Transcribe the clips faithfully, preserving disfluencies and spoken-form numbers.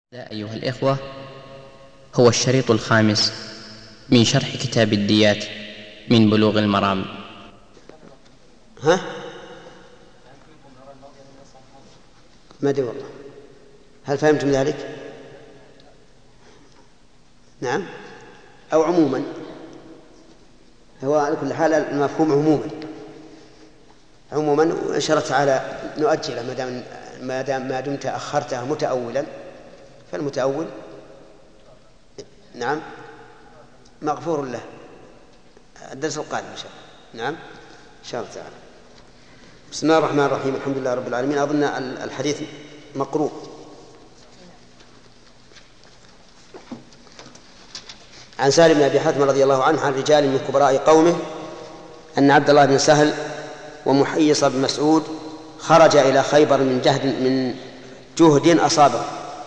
لا أيها الإخوة، هو الشريط الخامس من شرح كتاب الديات من بلوغ المرام. ها؟ ما أدري والله، هل فهمتم ذلك؟ نعم أو عموما؟ هو على كل حال المفهوم عموما عموما وإن شاء الله تعالى نؤجله ما دام ما دام ما دمت أخرتها متأولا، فالمتأول نعم مغفور له. الدرس القادم إن شاء الله. نعم إن شاء الله تعالى. بسم الله الرحمن الرحيم، الحمد لله رب العالمين. أظن الحديث مقروء. عن سالم بن أبي حاتم رضي الله عنه عن رجال من كبراء قومه أن عبد الله بن سهل ومحيص بن مسعود خرج إلى خيبر من جهد من جهد أصابه.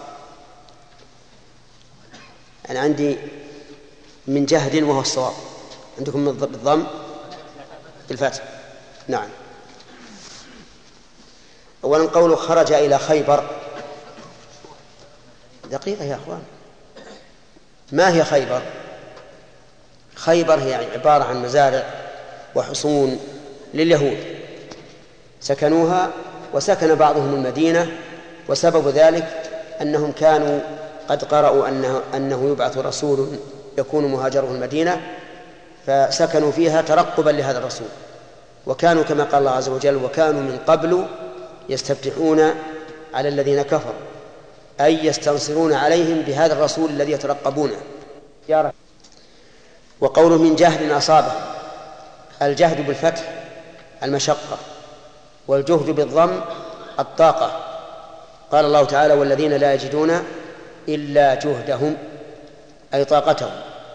أنا عندي من جهد وهو الصواب، عندكم بالضم بالفتح. نعم. أولا قوله خرج إلى خيبر، دقيقة يا أخوان، ما هي خيبر؟ خيبر هي عبارة عن مزارع وحصون لليهود سكنوها، وسكن بعضهم المدينة، وسبب ذلك أنهم كانوا قد قرأوا أنه, أنه يبعث رسول يكون مهاجره المدينة، فسكنوا فيها ترقبا لهذا الرسول. وكانوا كما قال الله عز وجل: وكانوا من قبل يستفتحون على الذين كفروا، أي يستنصرون عليهم بهذا الرسول الذي يترقبونه. وقوله من جهد أصابه، الجهد بالفتح المشقة، والجهد بالضم الطاقة. قال الله تعالى: والذين لا يجدون إلا جهدهم، أي طاقتهم.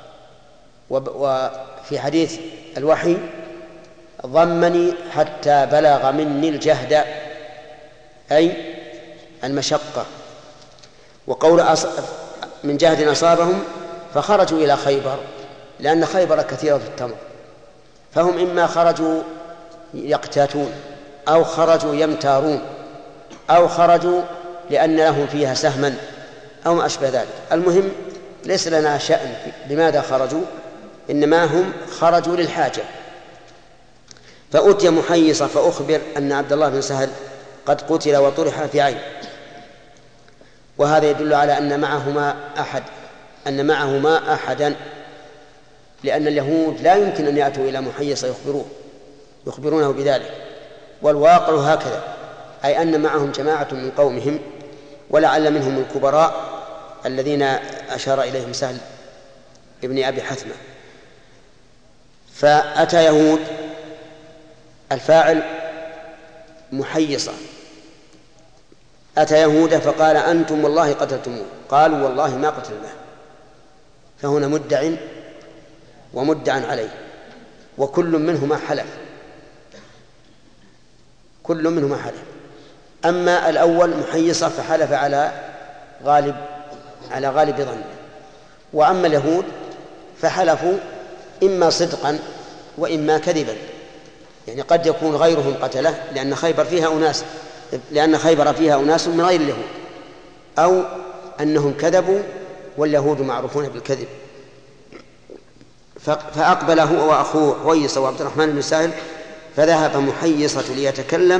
وفي حديث الوحي: ضمني حتى بلغ مني الجهد، أي المشقة. وقول من جهد أصابهم فخرجوا إلى خيبر، لأن خيبر كثيرة في التمر، فهم إما خرجوا يقتاتون، أو خرجوا يمتارون، أو خرجوا لأن لهم فيها سهما، أو ما أشبه ذلك. المهم ليس لنا شأن لماذا خرجوا، إنما هم خرجوا للحاجة. فأتي محيصة فأخبر أن عبد الله بن سهل قد قتل وطرح في عين، وهذا يدل على أن معهما أحد أن معهما أحدا لأن اليهود لا يمكن أن يأتوا إلى محيصة يخبروه يخبرونه بذلك، والواقع هكذا، أي أن معهم جماعة من قومهم، ولعل منهم الكبراء الذين أشار إليهم سهل ابن أبي حثمة. فأتى يهود، الفاعل محيصة، أتى يهود فقال: أنتم والله قتلتموه. قالوا: والله ما قتلناه. فهنا مدع ومدعا عليه، وكل منهما حلف كل منهما حلف أما الأول محيصة فحلف على غالب على غالب ظنه، وأما اليهود فحلفوا إما صدقا وإما كذبا، يعني قد يكون غيرهم قتله لأن خيبر فيها أناس لأن خيبر فيها أناس من غير اليهود، أو أنهم كذبوا واليهود معروفون بالكذب. فأقبل هو وأخوه حويصة وعبد الرحمن بن سهل، فذهب محيصة ليتكلم،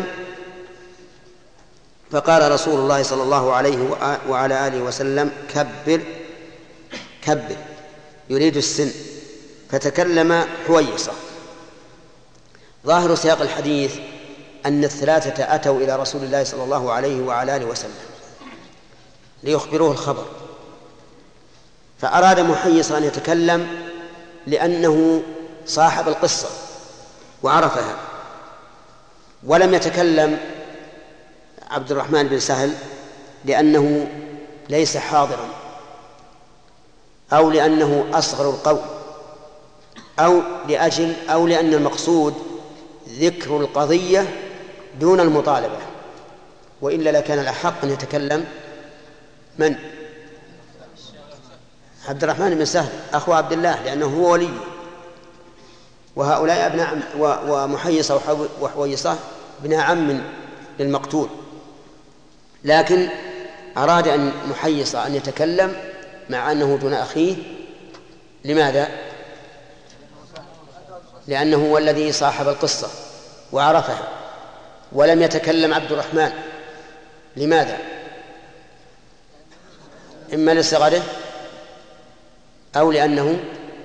فقال رسول الله صلى الله عليه وعلى آله وسلم: كبر كبر، يريد السن. فتكلم حويصة. ظاهر سياق الحديث أن الثلاثة أتوا إلى رسول الله صلى الله عليه وعلى آله وسلم ليخبروه الخبر، فأراد محيصة أن يتكلم لأنه صاحب القصة وعرفها، ولم يتكلم عبد الرحمن بن سهل لأنه ليس حاضرا، أو لأنه أصغر القوم، أو لأجل أو لأن المقصود ذكر القضية دون المطالبة، وإلا لكان الأحق أن يتكلم من؟ عبد الرحمن بن سهل أخو عبد الله، لأنه هو ولي، وهؤلاء ابناء عم، ومحيصة وحويصة ابن عم للمقتول. لكن أراد أن محيصة أن يتكلم مع أنه دون أخيه. لماذا؟ لأنه هو الذي صاحب القصة وعرفها، ولم يتكلم عبد الرحمن. لماذا؟ إما لصغره أو لأنه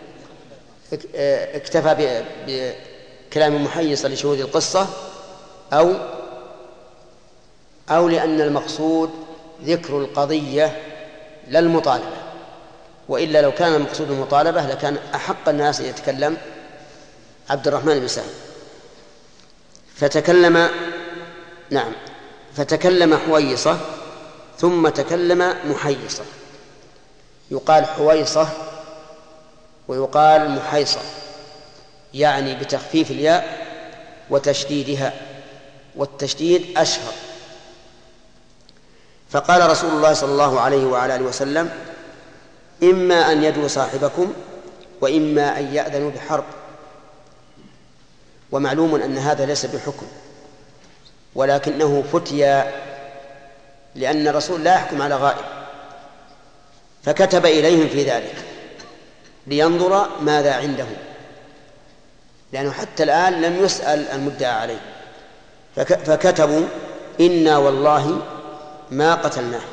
اكتفى بكلام محيصة لشهود القصة، أو أو لأن المقصود ذكر القضية لا المطالبة، وإلا لو كان المقصود المطالبة لكان أحق الناس أن يتكلم عبد الرحمن بن سهل. فتكلم نعم فتكلم حويصة ثم تكلم محيصة. يقال حويصة ويقال محيصة، يعني بتخفيف الياء وتشديدها، والتشديد أشهر. فقال رسول الله صلى الله عليه وعلى آله وسلم: إما أن يدعو صاحبكم وإما أن يأذنوا بحرب. ومعلوم أن هذا ليس بحكم، ولكنه فتيا، لأن الرسول لا يحكم على غائب، فكتب إليهم في ذلك لينظر ماذا عندهم، لأنه حتى الآن لم يسأل المدعى عليه. فكتبوا: إنا والله ما قتلناه،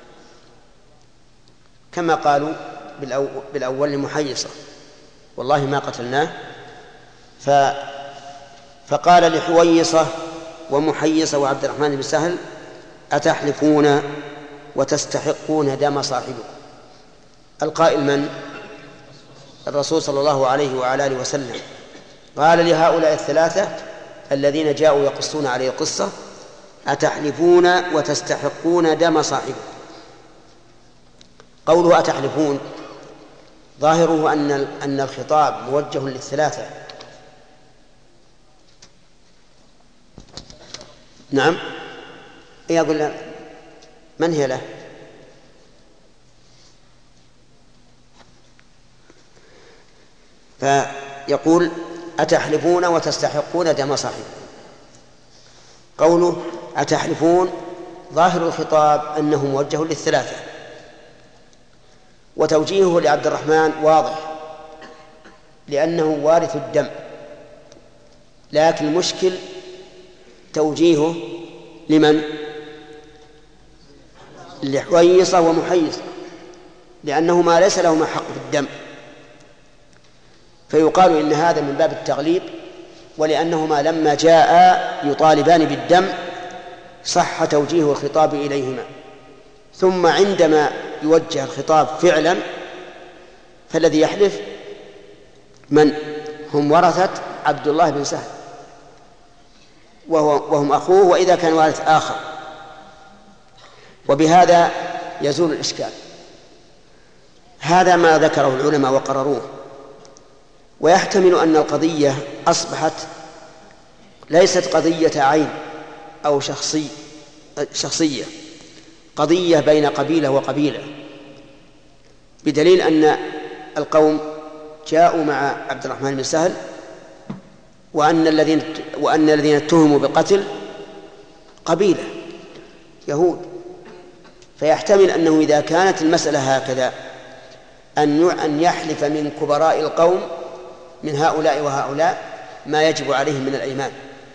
كما قالوا بالأول لمحيصة: والله ما قتلناه. فقال لحويصة ومحيصة وعبد الرحمن بن سهل: أتحلفون وتستحقون دم صاحبكم؟ القائل من؟ الرسول صلى الله عليه وعلى آله وسلم. قال لهؤلاء الثلاثة الذين جاءوا يقصون عليه القصة: أتحلفون وتستحقون دم صاحبكم. قوله أتحلفون ظاهره أن أن الخطاب موجه للثلاثة. نعم، يقول من هي له؟ فيقول: أتحلفون وتستحقون دم صاحبكم. قوله أتحلفون ظاهر الخطاب أنه موجه للثلاثة، وتوجيهه لعبد الرحمن واضح لأنه وارث الدم، لكن المشكل توجيهه لمن؟ لحويصة ومحيصة، لأنهما ليس لهما حق في الدم، فيقال إن هذا من باب التغليب، ولأنهما لما جاء يطالبان بالدم صح توجيه الخطاب إليهما. ثم عندما يوجه الخطاب فعلا فالذي يحلف من؟ هم ورثة عبد الله بن سهل، وهو وهم أخوه، وإذا كان وارث آخر. وبهذا يزول الإشكال. هذا ما ذكره العلماء وقرروه. ويحتمل أن القضية أصبحت ليست قضية عين أو شخصي شخصية، قضية بين قبيلة وقبيلة، بدليل أن القوم جاءوا مع عبد الرحمن بن سهل، وأن الذين وأن الذين اتهموا بالقتل قبيلة يهود. فيحتمل أنه إذا كانت المسألة هكذا أن أن يحلف من كبراء القوم من هؤلاء وهؤلاء ما يجب عليهم من الأيمان.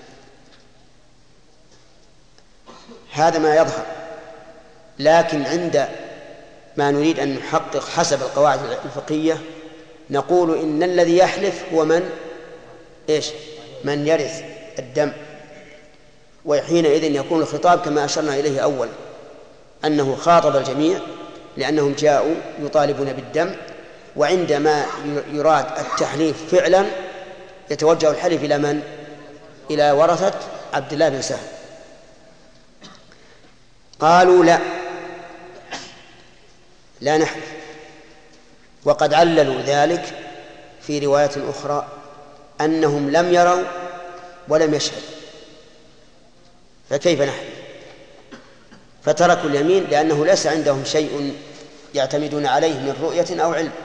هذا ما يظهر. لكن عند ما نريد أن نحقق حسب القواعد الفقهية نقول إن الذي يحلف هو من إيش؟ من يرث الدم. وحينئذ يكون الخطاب كما أشرنا إليه أول، أنه خاطب الجميع لأنهم جاءوا يطالبون بالدم، وعندما يراد التحليف فعلا يتوجه الحلف إلى من؟ إلى ورثة عبد الله بن سهل. قالوا لا لا نحلف، وقد عللوا ذلك في رواية أخرى أنهم لم يروا ولم يشهدوا، فكيف نحلف؟ فتركوا اليمين لأنه ليس عندهم شيء يعتمدون عليه من رؤية أو علم.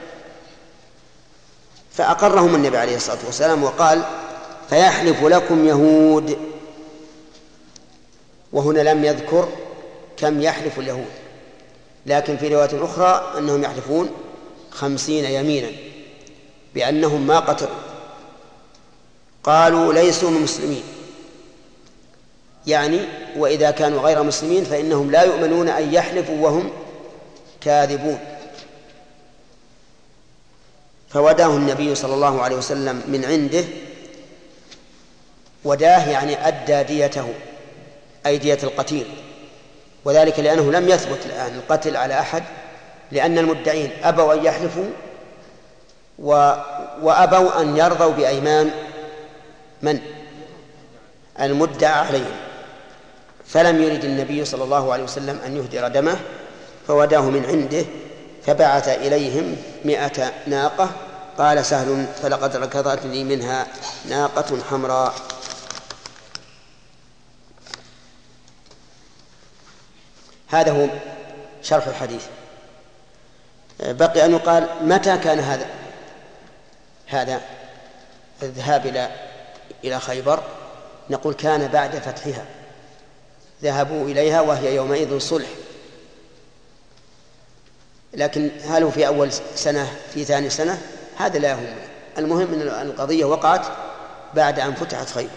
فأقرهم النبي عليه الصلاة والسلام وقال: فيحلف لكم يهود. وهنا لم يذكر كم يحلف اليهود، لكن في رواية أخرى أنهم يحلفون خمسين يمينا بأنهم ما قتلوا. قالوا ليسوا من مسلمين، يعني وإذا كانوا غير مسلمين فإنهم لا يؤمنون أن يحلفوا وهم كاذبون. فوداه النبي صلى الله عليه وسلم من عنده، وداه يعني أدى ديته أي دية القتيل، وذلك لأنه لم يثبت الآن القتل على أحد، لأن المدعين أبوا أن يحلفوا و... وأبوا أن يرضوا بأيمان من المدعى عليهم، فلم يرد النبي صلى الله عليه وسلم أن يهدر دمه، فوداه من عنده فبعث إليهم مئة ناقة. قال سهل فلقد ركضت لي منها ناقة حمراء. هذا هو شرح الحديث. بقي أن يقال متى كان هذا هذا الذهاب إلى إلى خيبر؟ نقول كان بعد فتحها، ذهبوا إليها وهي يومئذ صلح، لكن هل هو في أول سنة في ثاني سنة هذا لا يهم، المهم أن القضية وقعت بعد أن فتحت خيبر.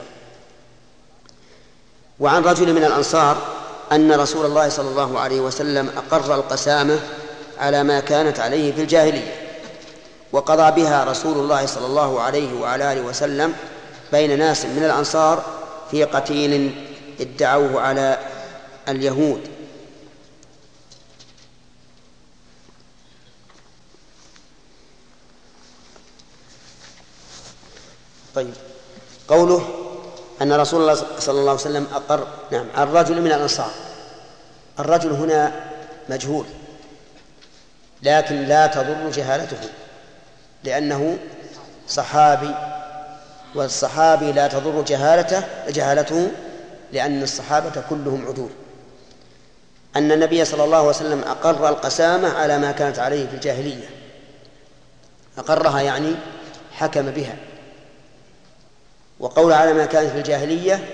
وعن رجل من الأنصار أن رسول الله صلى الله عليه وسلم أقر القسامة على ما كانت عليه في الجاهلية، وقضى بها رسول الله صلى الله عليه وعلى آله وسلم بين ناس من الأنصار في قتيل ادعوه على اليهود. طيب، قوله أن رسول الله صلى الله عليه وسلم أقر، نعم، الرجل من الأنصار، الرجل هنا مجهول لكن لا تضر جهالته لأنه صحابي، والصحابي لا تضر جهالته جهالته لأن الصحابة كلهم عدول. أن النبي صلى الله عليه وسلم أقر القسامة على ما كانت عليه في الجاهلية، أقرها يعني حكم بها. وقول على ما كانت في الجاهلية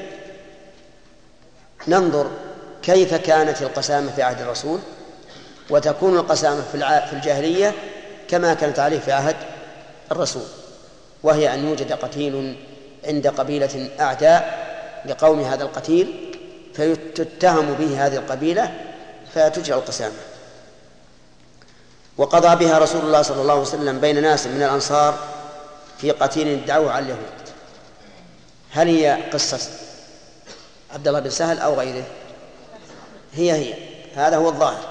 ننظر كيف كانت القسامة في عهد الرسول، وتكون القسامة في الجاهلية كما كانت عليه في عهد الرسول، وهي أن يوجد قتيل عند قبيلة أعداء لقوم هذا القتيل فتتهم به هذه القبيلة فتجرى القسامة. وقضى بها رسول الله صلى الله عليه وسلم بين ناس من الأنصار في قتيل ادعوه على اليهود. هل هي قصة عبد الله بن سهل أو غيره؟ هي هي هذا هو الظاهر.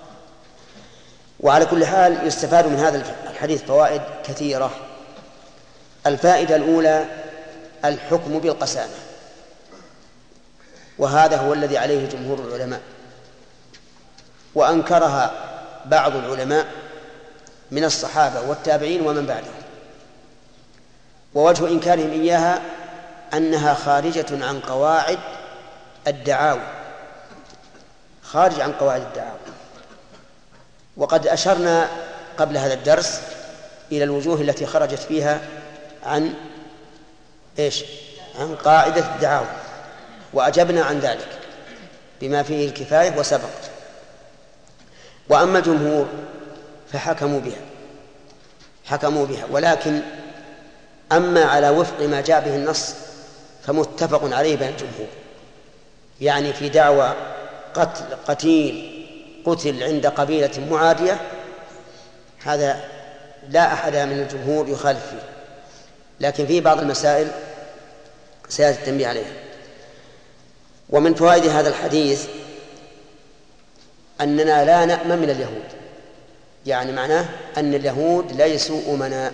وعلى كل حال يستفاد من هذا الحديث فوائد كثيرة. الفائدة الأولى الحكم بالقسامة، وهذا هو الذي عليه جمهور العلماء، وأنكرها بعض العلماء من الصحابة والتابعين ومن بعدهم. ووجه إنكارهم إياها أنها خارجة عن قواعد الدعاوى، خارج عن قواعد الدعاوى. وقد أشرنا قبل هذا الدرس إلى الوجوه التي خرجت فيها عن إيش؟ عن قاعدة الدعاوى، وأجبنا عن ذلك بما فيه الكفاية وسبق. وأما الجمهور فحكموا بها حكموا بها ولكن أما على وفق ما جاء به النص فمتفق عليه بين الجمهور، يعني في دعوى قتل قتيل قتل عند قبيلة معادية، هذا لا أحد من الجمهور يخالف فيه، لكن في بعض المسائل سيأتي التنبيه عليها. ومن فوائد هذا الحديث أننا لا نأمن من اليهود، يعني معناه أن اليهود ليسوا أمناء.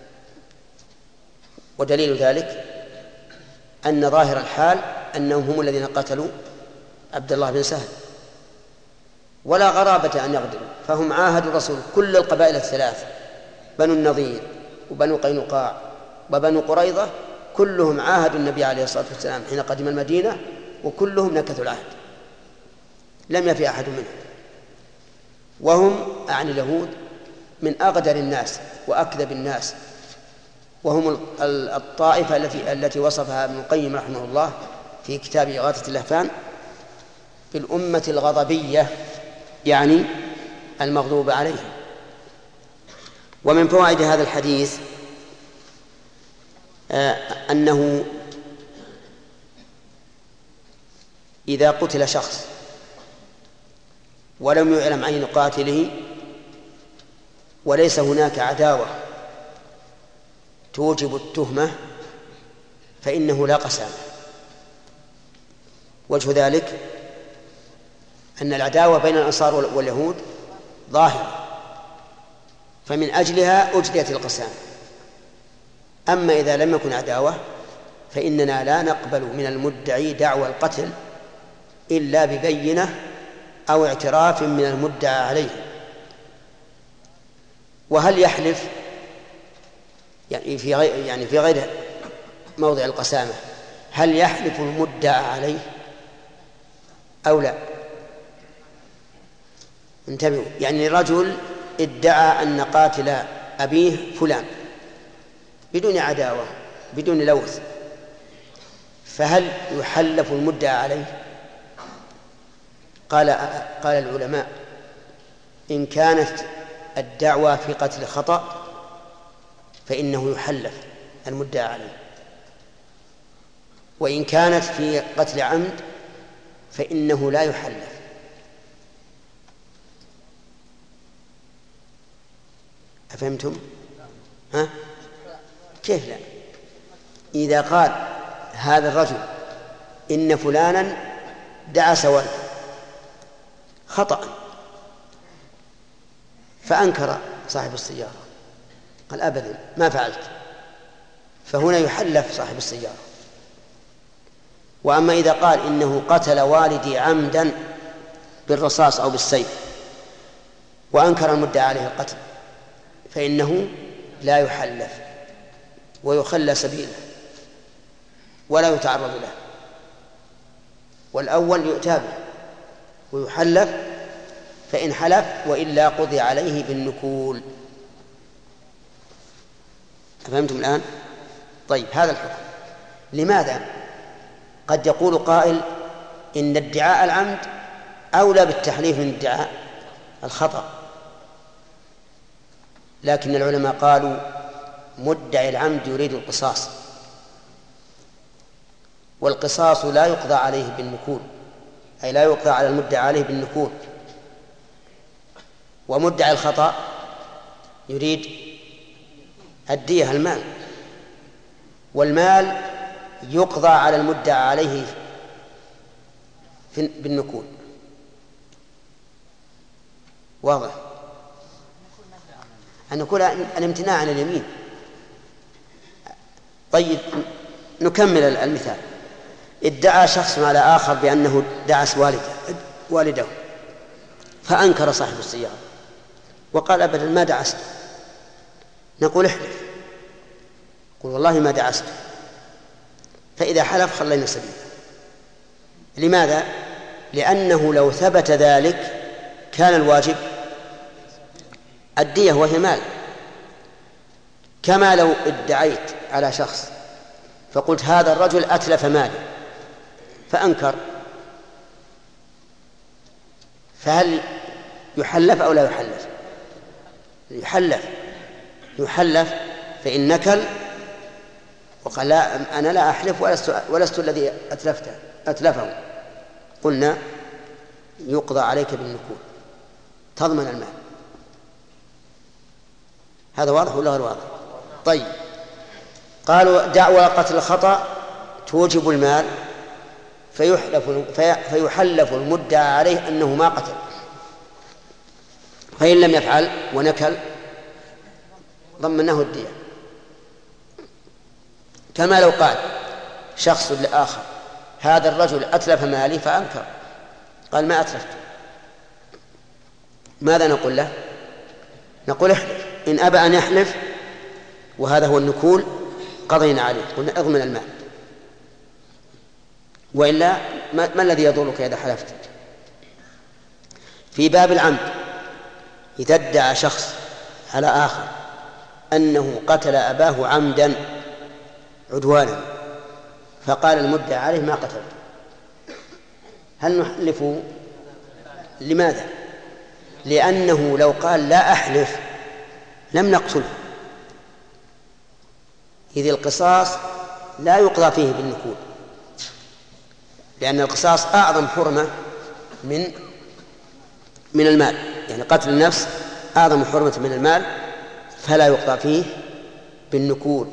ودليل ذلك أن ظاهر الحال أنهم هم الذين قتلوا عبد الله بن سهل، ولا غرابة أن يغدروا، فهم عاهدوا الرسول. كل القبائل الثلاث بنو النضير وبنو قينقاع وبنو قريظة كلهم عاهدوا النبي عليه الصلاة والسلام حين قدم المدينة، وكلهم نكثوا العهد، لم يفي أحد منهم. وهم أعني اليهود من أغدر الناس وأكذب الناس، وهم الطائفة التي التي وصفها ابن القيم رحمه الله في كتاب إغاثة اللهفان بالأمة الغضبية، يعني المغضوب عليهم. ومن فوائد هذا الحديث أنه إذا قتل شخص ولم يعلم عين قاتله وليس هناك عداوة توجب التهمة فإنه لا قسامة. وجه ذلك أن العداوة بين الأنصار واليهود ظاهرة، فمن أجلها أجريت القسامة. أما إذا لم يكن عداوة فإننا لا نقبل من المدعي دعوى القتل إلا ببينة أو اعتراف من المدعى عليه. وهل يحلف يعني في غير يعني في غير موضع القسامة، هل يحلف المدعى عليه أو لا؟ انتبهوا، يعني رجل ادعى أن قاتل أبيه فلان بدون عداوة بدون لوث، فهل يحلف المدعى عليه؟ قال قال العلماء إن كانت الدعوى في قتل خطأ فإنه يحلف المدعى عليه، وإن كانت في قتل عمد فإنه لا يحلف. أفهمتم؟ ها؟ كيف لا؟ إذا قال هذا الرجل إن فلانا دعس والده خطأ فأنكر صاحب السيارة قال أبدا ما فعلت، فهنا يحلف صاحب السيارة. وأما إذا قال إنه قتل والدي عمدا بالرصاص أو بالسيف وأنكر المدعى عليه القتل فإنه لا يحلف ويخلى سبيله ولا يتعرض له، والأول يؤتى به ويحلف فإن حلف وإلا قضي عليه بالنكول. أفهمتم الآن؟ طيب، هذا الحكم. لماذا؟ قد يقول قائل إن ادعاء العمد أولى بالتحليف من ادعاء الخطأ، لكن العلماء قالوا مدعي العمد يريد القصاص، والقصاص لا يقضى عليه بالنكول، أي لا يقضى على المدعى عليه بالنكول. ومدعي الخطأ يريد الدية المال، والمال يقضى على المدعى عليه بالنكول. واضح؟ أن نقول الامتناع عن اليمين. طيب، نكمل المثال. ادعى شخص على آخر بأنه دعس والده والده فأنكر صاحب السيارة وقال أبدا ما دعسته. نقول احلف، قل والله ما دعسته، فإذا حلف خلينا سبيله. لماذا؟ لأنه لو ثبت ذلك كان الواجب الدية وهي مال، كما لو ادعيت على شخص فقلت هذا الرجل أتلف ماله فأنكر، فهل يحلف أو لا يحلف؟ يحلف يحلف فإن نكل وقال لا أنا لا أحلف ولست, ولست الذي أتلفته أتلفه، قلنا يقضى عليك بالنكول تضمن المال. هذا واضح ولا غير واضح؟ طيب، قالوا دعوى قتل الخطأ توجب المال فيحلف, فيحلف المدعى عليه أنه ما قتل، فإن لم يفعل ونكل ضمنه الدية. كما لو قال شخص لآخر هذا الرجل أتلف مالي فأنكر، قال ما أتلفت، ماذا نقول له؟ نقول احلف. إن أبى أن يحلف وهذا هو النكول قضينا عليه، قلنا اضمن المال، وإلا ما, ما الذي يضرك إذا حلفت؟ في باب العمد إذا ادعى شخص على آخر أنه قتل أباه عمدا عدوانا فقال المدعى عليه ما قتل، هل نحلف؟ لماذا؟ لأنه لو قال لا أحلف لم نقتله، إذ القصاص لا يقضى فيه بالنكول، لأن القصاص أعظم حرمة من من المال، يعني قتل النفس أعظم حرمة من المال، فلا يقضى فيه بالنكول.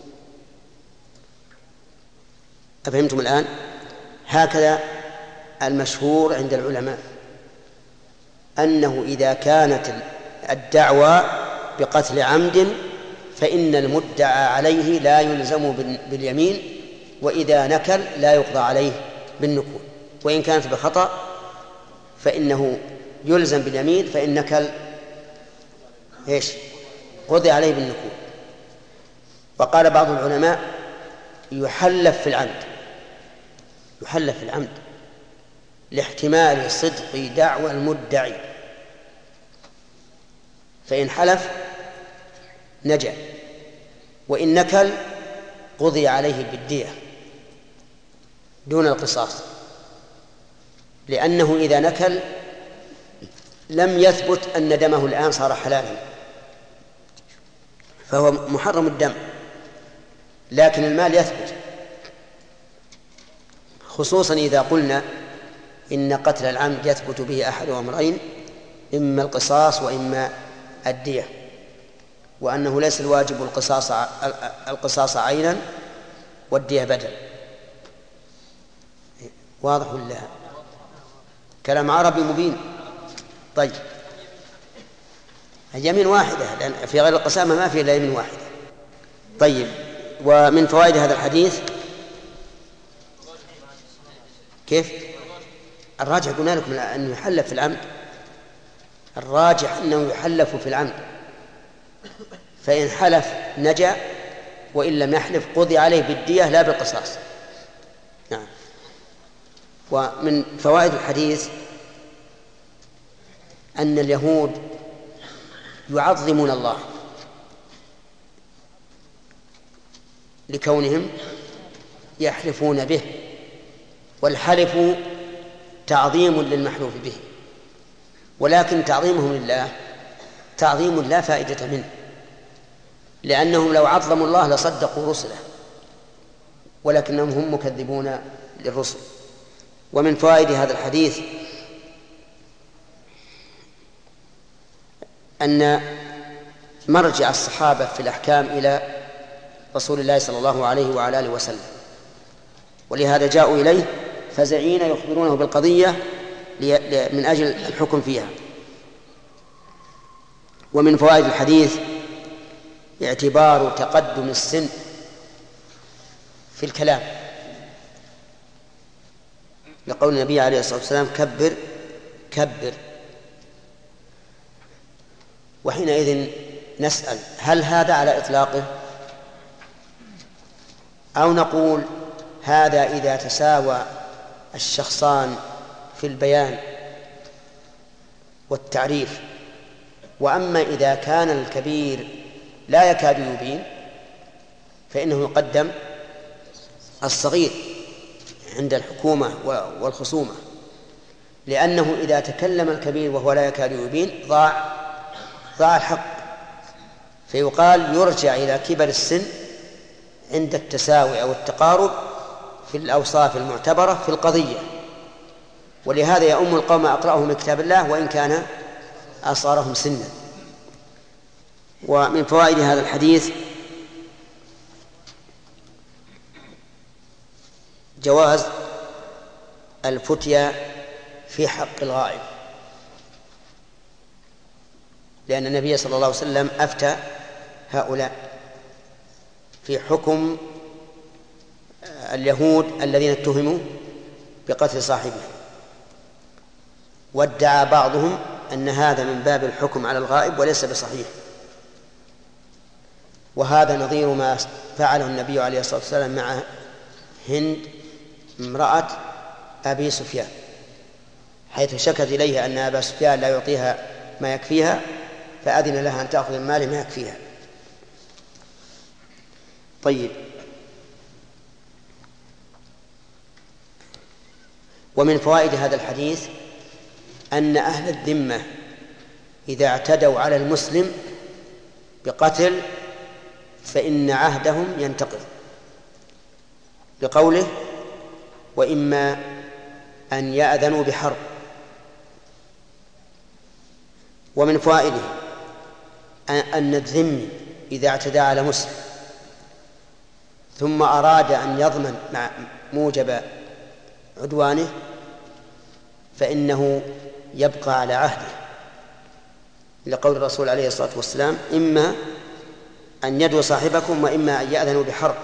أفهمتم الآن؟ هكذا المشهور عند العلماء أنه إذا كانت الدعوى بقتل عمد فإن المدعى عليه لا يلزم باليمين، وإذا نكل لا يقضى عليه بالنكول، وإن كانت بخطأ فإنه يلزم باليمين، فإن نكل إيش؟ قضي عليه بالنكول. وقال بعض العلماء يحلف في العمد، يحلف في العمد لاحتمال صدق دعوى المدعي، فإن حلف نجا، وإن نكل قضي عليه بالدية دون القصاص، لأنه إذا نكل لم يثبت أن دمه الآن صار حلالا، فهو محرم الدم، لكن المال يثبت، خصوصا إذا قلنا إن قتل العمد يثبت به أحد أمرين، إما القصاص وإما الدية، وأنه ليس الواجب القصاص القصاص عينا والدية بدل. واضح ولا؟ كلام عربي مبين. طيب، اليمين واحدة، لأن في غير القسامة ما في إلا يمين واحدة. طيب، ومن فوائد هذا الحديث كيف؟ الراجح قلنا لكم أنه يحلف في العمد، الراجح أنه يحلف في العمد، فإن حلف نجا، وإن لم يحلف قضي عليه بالدية لا بالقصاص. نعم. ومن فوائد الحديث أن اليهود يعظمون الله لكونهم يحلفون به، والحلف تعظيم للمحلوف به، ولكن تعظيمهم لله تعظيم لا فائدة منه، لأنهم لو عظموا الله لصدقوا رسله، ولكنهم هم مكذبون للرسل. ومن فوائد هذا الحديث أن مرجع الصحابة في الأحكام إلى رسول الله صلى الله عليه وعلى آله وسلم، ولهذا جاءوا إليه فزعين يخبرونه بالقضية من أجل الحكم فيها. ومن فوائد الحديث اعتبار تقدم السن في الكلام، لقول النبي عليه الصلاة والسلام كبر كبر. وحينئذ نسأل هل هذا على إطلاقه، أو نقول هذا إذا تساوى الشخصان في البيان والتعريف، وأما إذا كان الكبير لا يكاد يبين فإنه يقدم الصغير عند الحكومة والخصومة، لأنه إذا تكلم الكبير وهو لا يكاد يبين ضاع ضاع الحق، فيقال يرجع إلى كبر السن عند التساوي أو التقارب في الأوصاف المعتبرة في القضية. ولهذا يؤم القوم أقرأهم من كتاب الله وإن كان أصغرهم سنا. ومن فوائد هذا الحديث جواز الفتيا في حق الغائب، لأن النبي صلى الله عليه وسلم أفتى هؤلاء في حكم اليهود الذين اتهموا بقتل صاحبه، وادعى بعضهم أن هذا من باب الحكم على الغائب وليس بصحيح، وهذا نظير ما فعله النبي عليه الصلاة والسلام مع هند امرأة أبي سفيان، حيث شكت إليه أن أبا سفيان لا يعطيها ما يكفيها، فأذن لها أن تأخذ المال ما يكفيها. طيب، ومن فوائد هذا الحديث أن أهل الذمة إذا اعتدوا على المسلم بقتل فإن عهدهم ينتقض، لقوله وإما أن يأذنوا بحرب. ومن فوائده أن الذمي إذا اعتدى على مسلم ثم أراد أن يضمن مع موجب عدوانه فإنه يبقى على عهده، لقول الرسول عليه الصلاة والسلام إما أن يدعو صاحبكم وإما أن يأذنوا بحرب.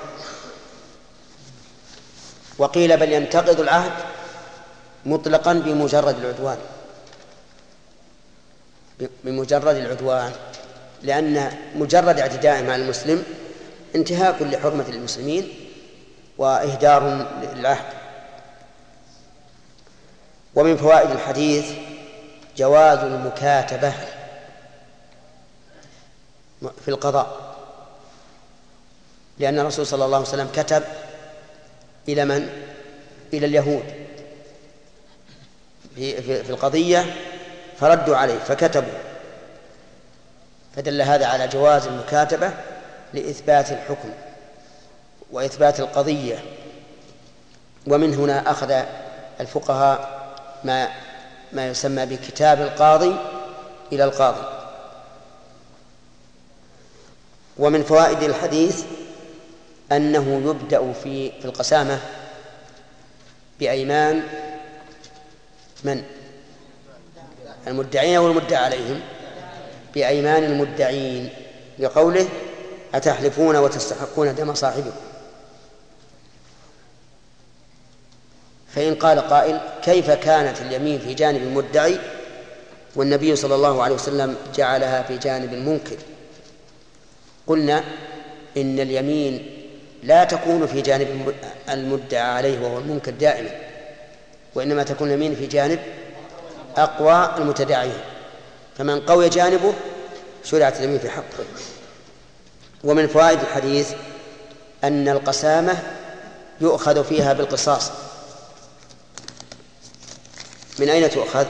وقيل بل ينتقض العهد مطلقا بمجرد العدوان بمجرد العدوان لأن مجرد اعتدائهم على المسلم انتهاك لحرمة المسلمين وإهدار للعهد. ومن فوائد الحديث جواز المكاتبة في القضاء، لأن الرسول صلى الله عليه وسلم كتب إلى من؟ إلى اليهود في, في, في القضية فردوا عليه فكتبوا، فدل هذا على جواز المكاتبة لإثبات الحكم وإثبات القضية. ومن هنا أخذ الفقهاء ما ما يسمى بكتاب القاضي إلى القاضي. ومن فوائد الحديث أنه يبدأ في في القسامة بأيمان من؟ المدعين والمدعى عليهم، بأيمان المدعين، لقوله أتحلفون وتستحقون دم صاحبكم. فإن قال قائل كيف كانت اليمين في جانب المدعي والنبي صلى الله عليه وسلم جعلها في جانب المنكر؟ قلنا إن اليمين لا تكون في جانب المدعى عليه وهو المنكر دائما، وإنما تكون اليمين في جانب أقوى المتداعين، فمن قوي جانبه شرعت اليمين في حقه. ومن فوائد الحديث أن القسامة يؤخذ فيها بالقصاص. من أين تؤخذ؟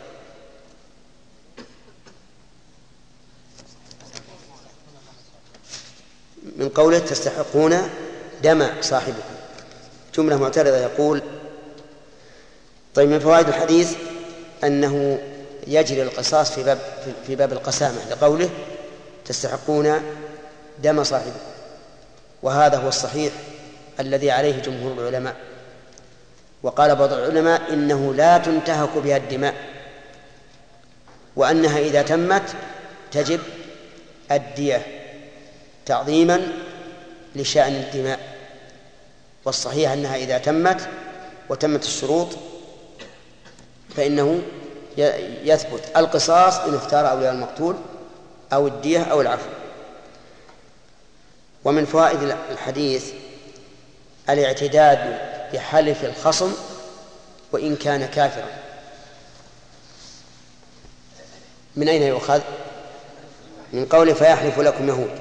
من قوله تستحقون دم صاحبكم، جملة معترضة. يقول طيب من فوائد الحديث أنه يجري القصاص في باب في باب القسامة، لقوله تستحقون دم صاحبكم، وهذا هو الصحيح الذي عليه جمهور العلماء. وقال بعض العلماء إنه لا تنتهك بها الدماء، وأنها إذا تمت تجب الدية تعظيما لشأن الدماء، والصحيح أنها إذا تمت وتمت الشروط فإنه يثبت القصاص إن اختار أولياء المقتول أو الدية أو العفو. ومن فوائد الحديث الاعتداد بحلف الخصم وإن كان كافرا. من أين يؤخذ؟ من قوله فيحلف لكم يهود،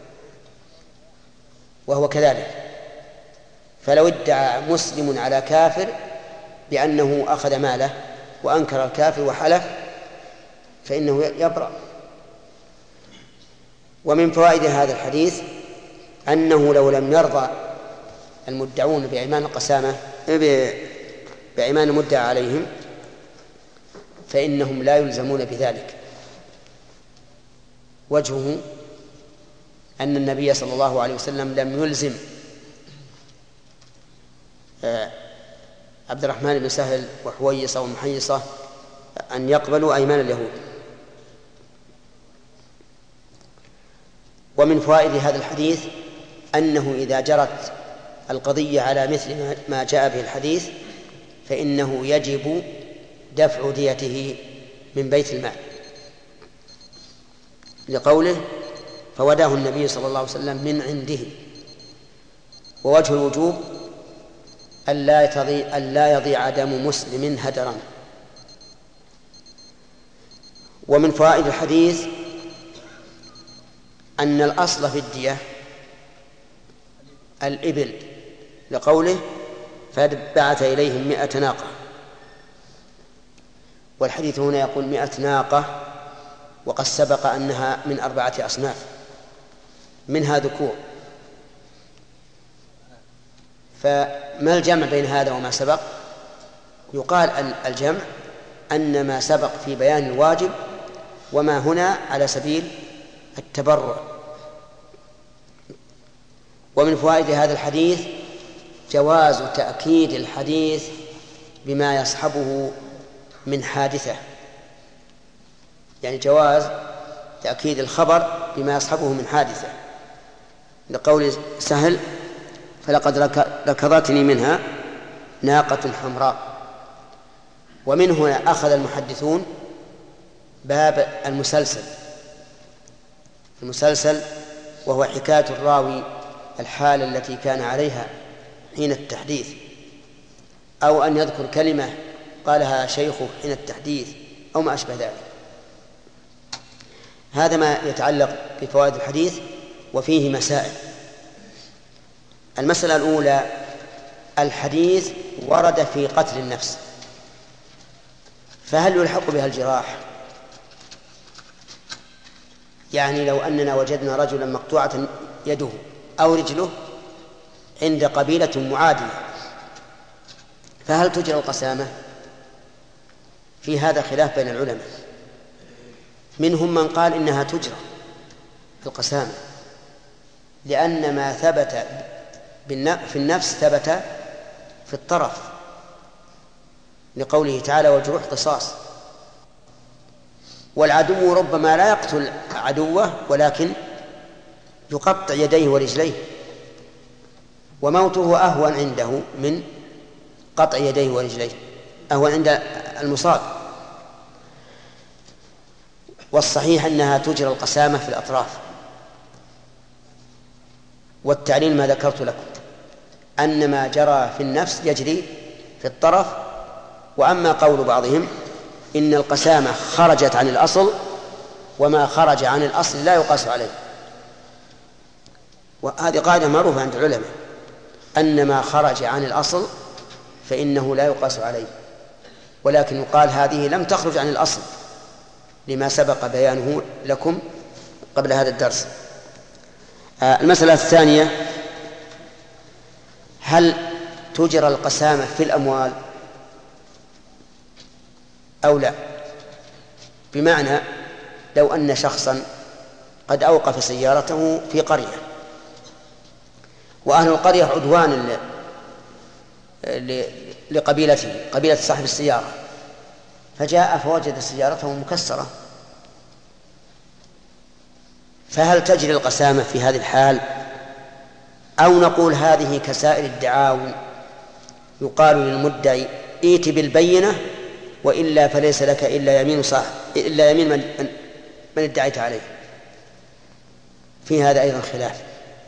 وهو كذلك. فلو ادعى مسلم على كافر بأنه أخذ ماله وأنكر الكافر وحلف فإنه يبرأ. ومن فوائد هذا الحديث أنه لو لم يرضى المدعون بأيمان القسامة بأيمان المدعى عليهم فإنهم لا يلزمون بذلك. وجهه أن النبي صلى الله عليه وسلم لم يلزم عبد الرحمن بن سهل وحويصة ومحيصة أن يقبلوا أيمان اليهود. ومن فوائد هذا الحديث أنه إذا جرت القضية على مثل ما جاء به الحديث فإنه يجب دفع ديته من بيت المال، لقوله فوداه النبي صلى الله عليه وسلم من عنده. ووجه الوجوب ألا يضيع, ألا يضيع دم مسلم هدرا. ومن فوائد الحديث أن الأصل في الدية الإبل، لقوله فبعث إليهم مئة ناقة، والحديث هنا يقول مئة ناقة وقد سبق أنها من أربعة أصناف، منها ذكور. فما الجمع بين هذا وما سبق؟ يقال الجمع أن ما سبق في بيان الواجب، وما هنا على سبيل التبرع. ومن فوائد هذا الحديث جواز تأكيد الحديث بما يصحبه من حادثة، يعني جواز تأكيد الخبر بما يصحبه من حادثة، لقول سهل: فلقد ركضتني منها ناقة حمراء. ومن هنا أخذ المحدثون باب المسلسل. المسلسل وهو حكاية الراوي الحالة التي كان عليها حين التحديث، أو أن يذكر كلمة قالها شيخه حين التحديث أو ما أشبه ذلك. هذا ما يتعلق بفوائد الحديث، وفيه مسائل. المسألة الأولى: الحديث ورد في قتل النفس، فهل يلحق بها الجراح؟ يعني لو أننا وجدنا رجلا مقطوعة يده أو رجله عند قبيلة معادية، فهل تجرى القسامة؟ في هذا خلاف بين العلماء. منهم من قال إنها تجرى القسامة، لأن ما ثبت في النفس ثبت في الطرف، لقوله تعالى: والجروح قصاص. والعدو ربما لا يقتل عدوه ولكن يقطع يديه ورجليه، وموته أهون عنده من قطع يديه ورجليه، أهون عند المصاب. والصحيح أنها تجرى القسامة في الأطراف. والتعليل ما ذكرت لكم، أن ما جرى في النفس يجري في الطرف. وأما قول بعضهم إن القسامة خرجت عن الأصل، وما خرج عن الأصل لا يقاس عليه، وهذه قاعدة معروفة عند العلماء، أن ما خرج عن الأصل فإنه لا يقاس عليه. ولكن يقال هذه لم تخرج عن الأصل، لما سبق بيانه لكم قبل هذا الدرس. المسألة الثانية: هل تجرى القسامة في الأموال أو لا؟ بمعنى لو أن شخصا قد أوقف سيارته في قرية، وأهل القرية عدوان لقبيلته، قبيلة صاحب السيارة، فجاء فوجد سيارته مكسرة، فهل تجري القسامة في هذه الحال؟ أو نقول هذه كسائر الدعاوى، يقال للمدعي: ائت بالبينة، وإلا فليس لك إلا يمين صاحب إلا يمين من, من ادعيت عليه. في هذا أيضا خلاف،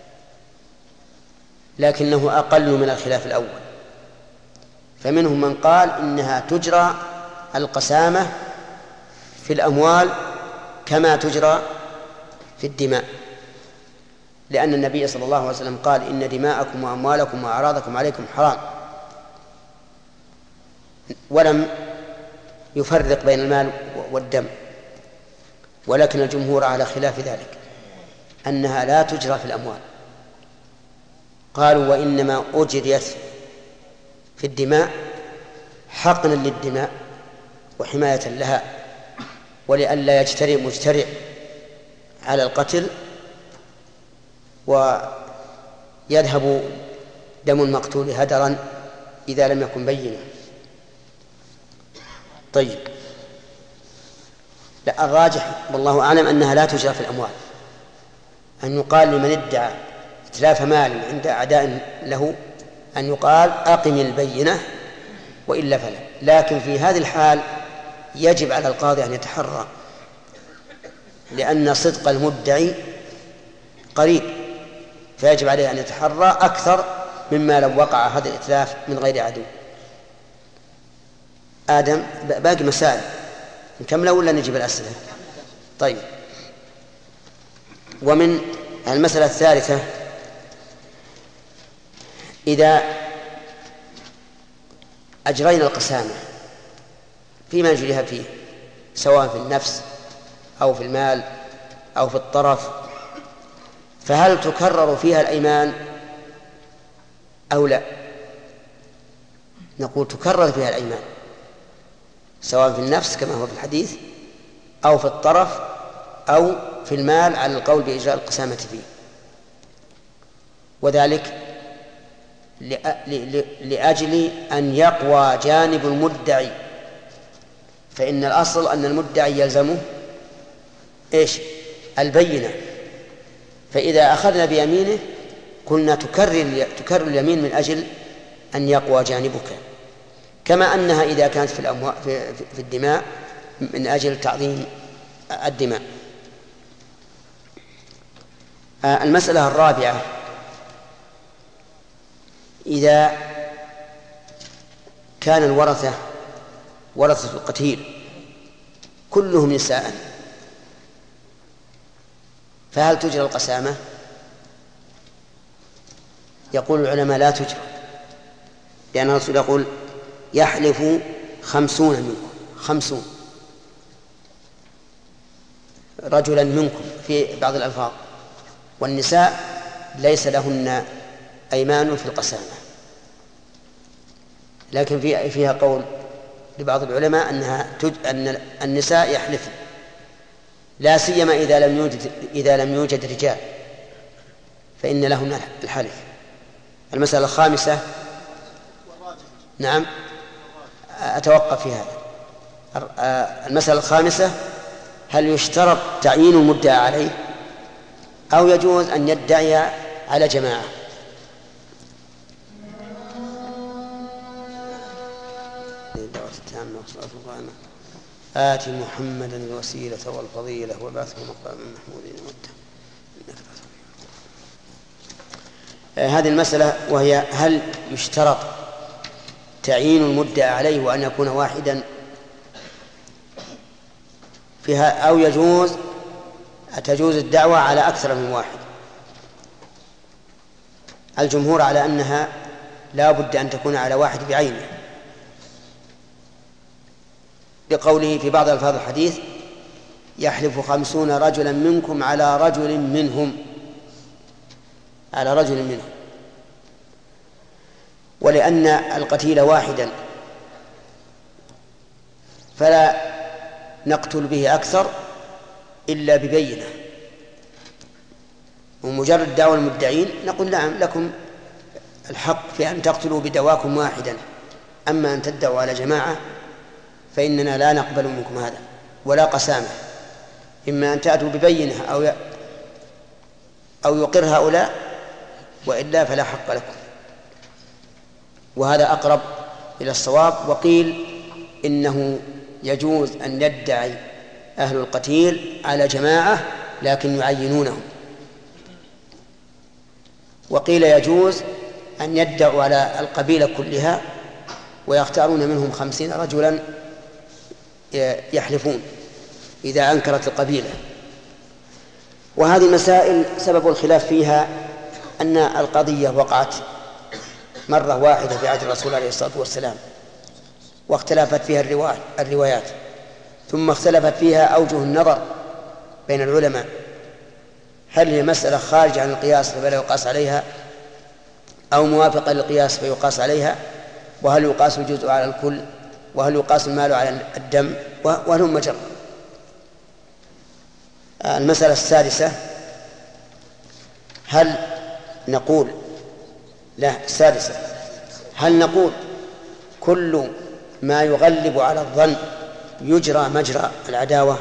لكنه أقل من الخلاف الأول. فمنهم من قال إنها تجرى القسامة في الأموال كما تجرى في الدماء، لأن النبي صلى الله عليه وسلم قال: إن دماءكم وأموالكم وأعراضكم عليكم حرام، ولم يفرق بين المال والدم. ولكن الجمهور على خلاف ذلك، أنها لا تجرى في الأموال. قالوا: وإنما أجريت في الدماء حقنا للدماء وحماية لها، ولئلا يجترئ مجترئ على القتل ويذهب دم المقتول هدرا إذا لم يكن بينا. طيب، لا، الراجح والله أعلم أنها لا تجرى في الأموال، أن يقال لمن ادعى إتلاف مال عند أعداء له أن يقال: أقم البينة وإلا فلا. لكن في هذه الحال يجب على القاضي أن يتحرى، لأن صدق المدعي قريب، فيجب عليه أن يتحرى أكثر مما لو وقع هذا الإتلاف من غير عدو. آدم، باقي مسائل نكمل ولا نجيب الأسئلة؟ طيب. ومن المسألة الثالثة: إذا أجرينا القسامة فيما نجريها فيه، سواء في النفس أو في المال أو في الطرف، فهل تكرر فيها الأيمان أو لا؟ نقول تكرر فيها الأيمان، سواء في النفس كما هو في الحديث أو في الطرف أو في المال على القول بإجراء القسامة فيه، وذلك لأجل أن يقوى جانب المدعي، فإن الأصل أن المدعي يلزمه إيش؟ البينة، فإذا أخذنا بيمينه قلنا تكرر, تكرر اليمين من أجل أن يقوى جانبك، كما أنها إذا كانت في, الأموال في, في الدماء من أجل تعظيم الدماء. المسألة الرابعة: إذا كان الورثة ورثة القتيل كلهم نساء، فهل تجرى القسامة؟ يقول العلماء لا تجرى، لأن الرسول يقول يحلف خمسون منكم، خمسون رجلا منكم في بعض الألفاظ، والنساء ليس لهن أيمان في القسامة، لكن فيها قول لبعض العلماء أنها تج... أن النساء يحلفن، لا سيما إذا لم يوجد إذا لم يوجد رجال فإن لهن الحلف. المسألة الخامسة، نعم أتوقف في هذا. المسألة الخامسة: هل يشترط تعيين المدعى عليه أو يجوز أن يدعي على جماعة؟ آت محمدا الوسيلة والفضيلة وبعثه مقاما محمودا ومده. هذه المسألة وهي: هل يشترط تعيين المدعى عليه وأن يكون واحدا فيها أو يجوز تجوز الدعوة على أكثر من واحد؟ الجمهور على أنها لا بد أن تكون على واحد بعينه، بقوله في بعض ألفاظ الحديث: يحلف خمسون رجلا منكم على رجل منهم، على رجل منهم. ولأن القتيل واحدا فلا نقتل به أكثر إلا ببينة، ومجرد دعوى المدعين نقول نعم لكم الحق في أن تقتلوا بدواكم واحدا، أما أن تدعوا على جماعة فإننا لا نقبل منكم هذا ولا قسامة، إما أن تأتوا ببينة أو ي... أو يقر هؤلاء، وإلا فلا حق لكم. وهذا أقرب إلى الصواب. وقيل إنه يجوز أن يدعي أهل القتيل على جماعة لكن يعينونهم، وقيل يجوز أن يدعوا على القبيلة كلها ويختارون منهم خمسين رجلا يحلفون إذا أنكرت القبيلة. وهذه المسائل سبب الخلاف فيها أن القضية وقعت مرة واحدة في عهد الرسول عليه الصلاة والسلام، واختلفت فيها الروايات، ثم اختلفت فيها أوجه النظر بين العلماء، هل هي مسألة خارجة عن القياس فلا يقاس عليها أو موافقة للقياس فيقاس عليها، وهل يقاس الجزء على الكل، وهل يقاس المال على الدم، وهل هم مجرى. المسألة السادسة: هل نقول لا السادسة هل نقول كل ما يغلب على الظن يجرى مجرى العداوة،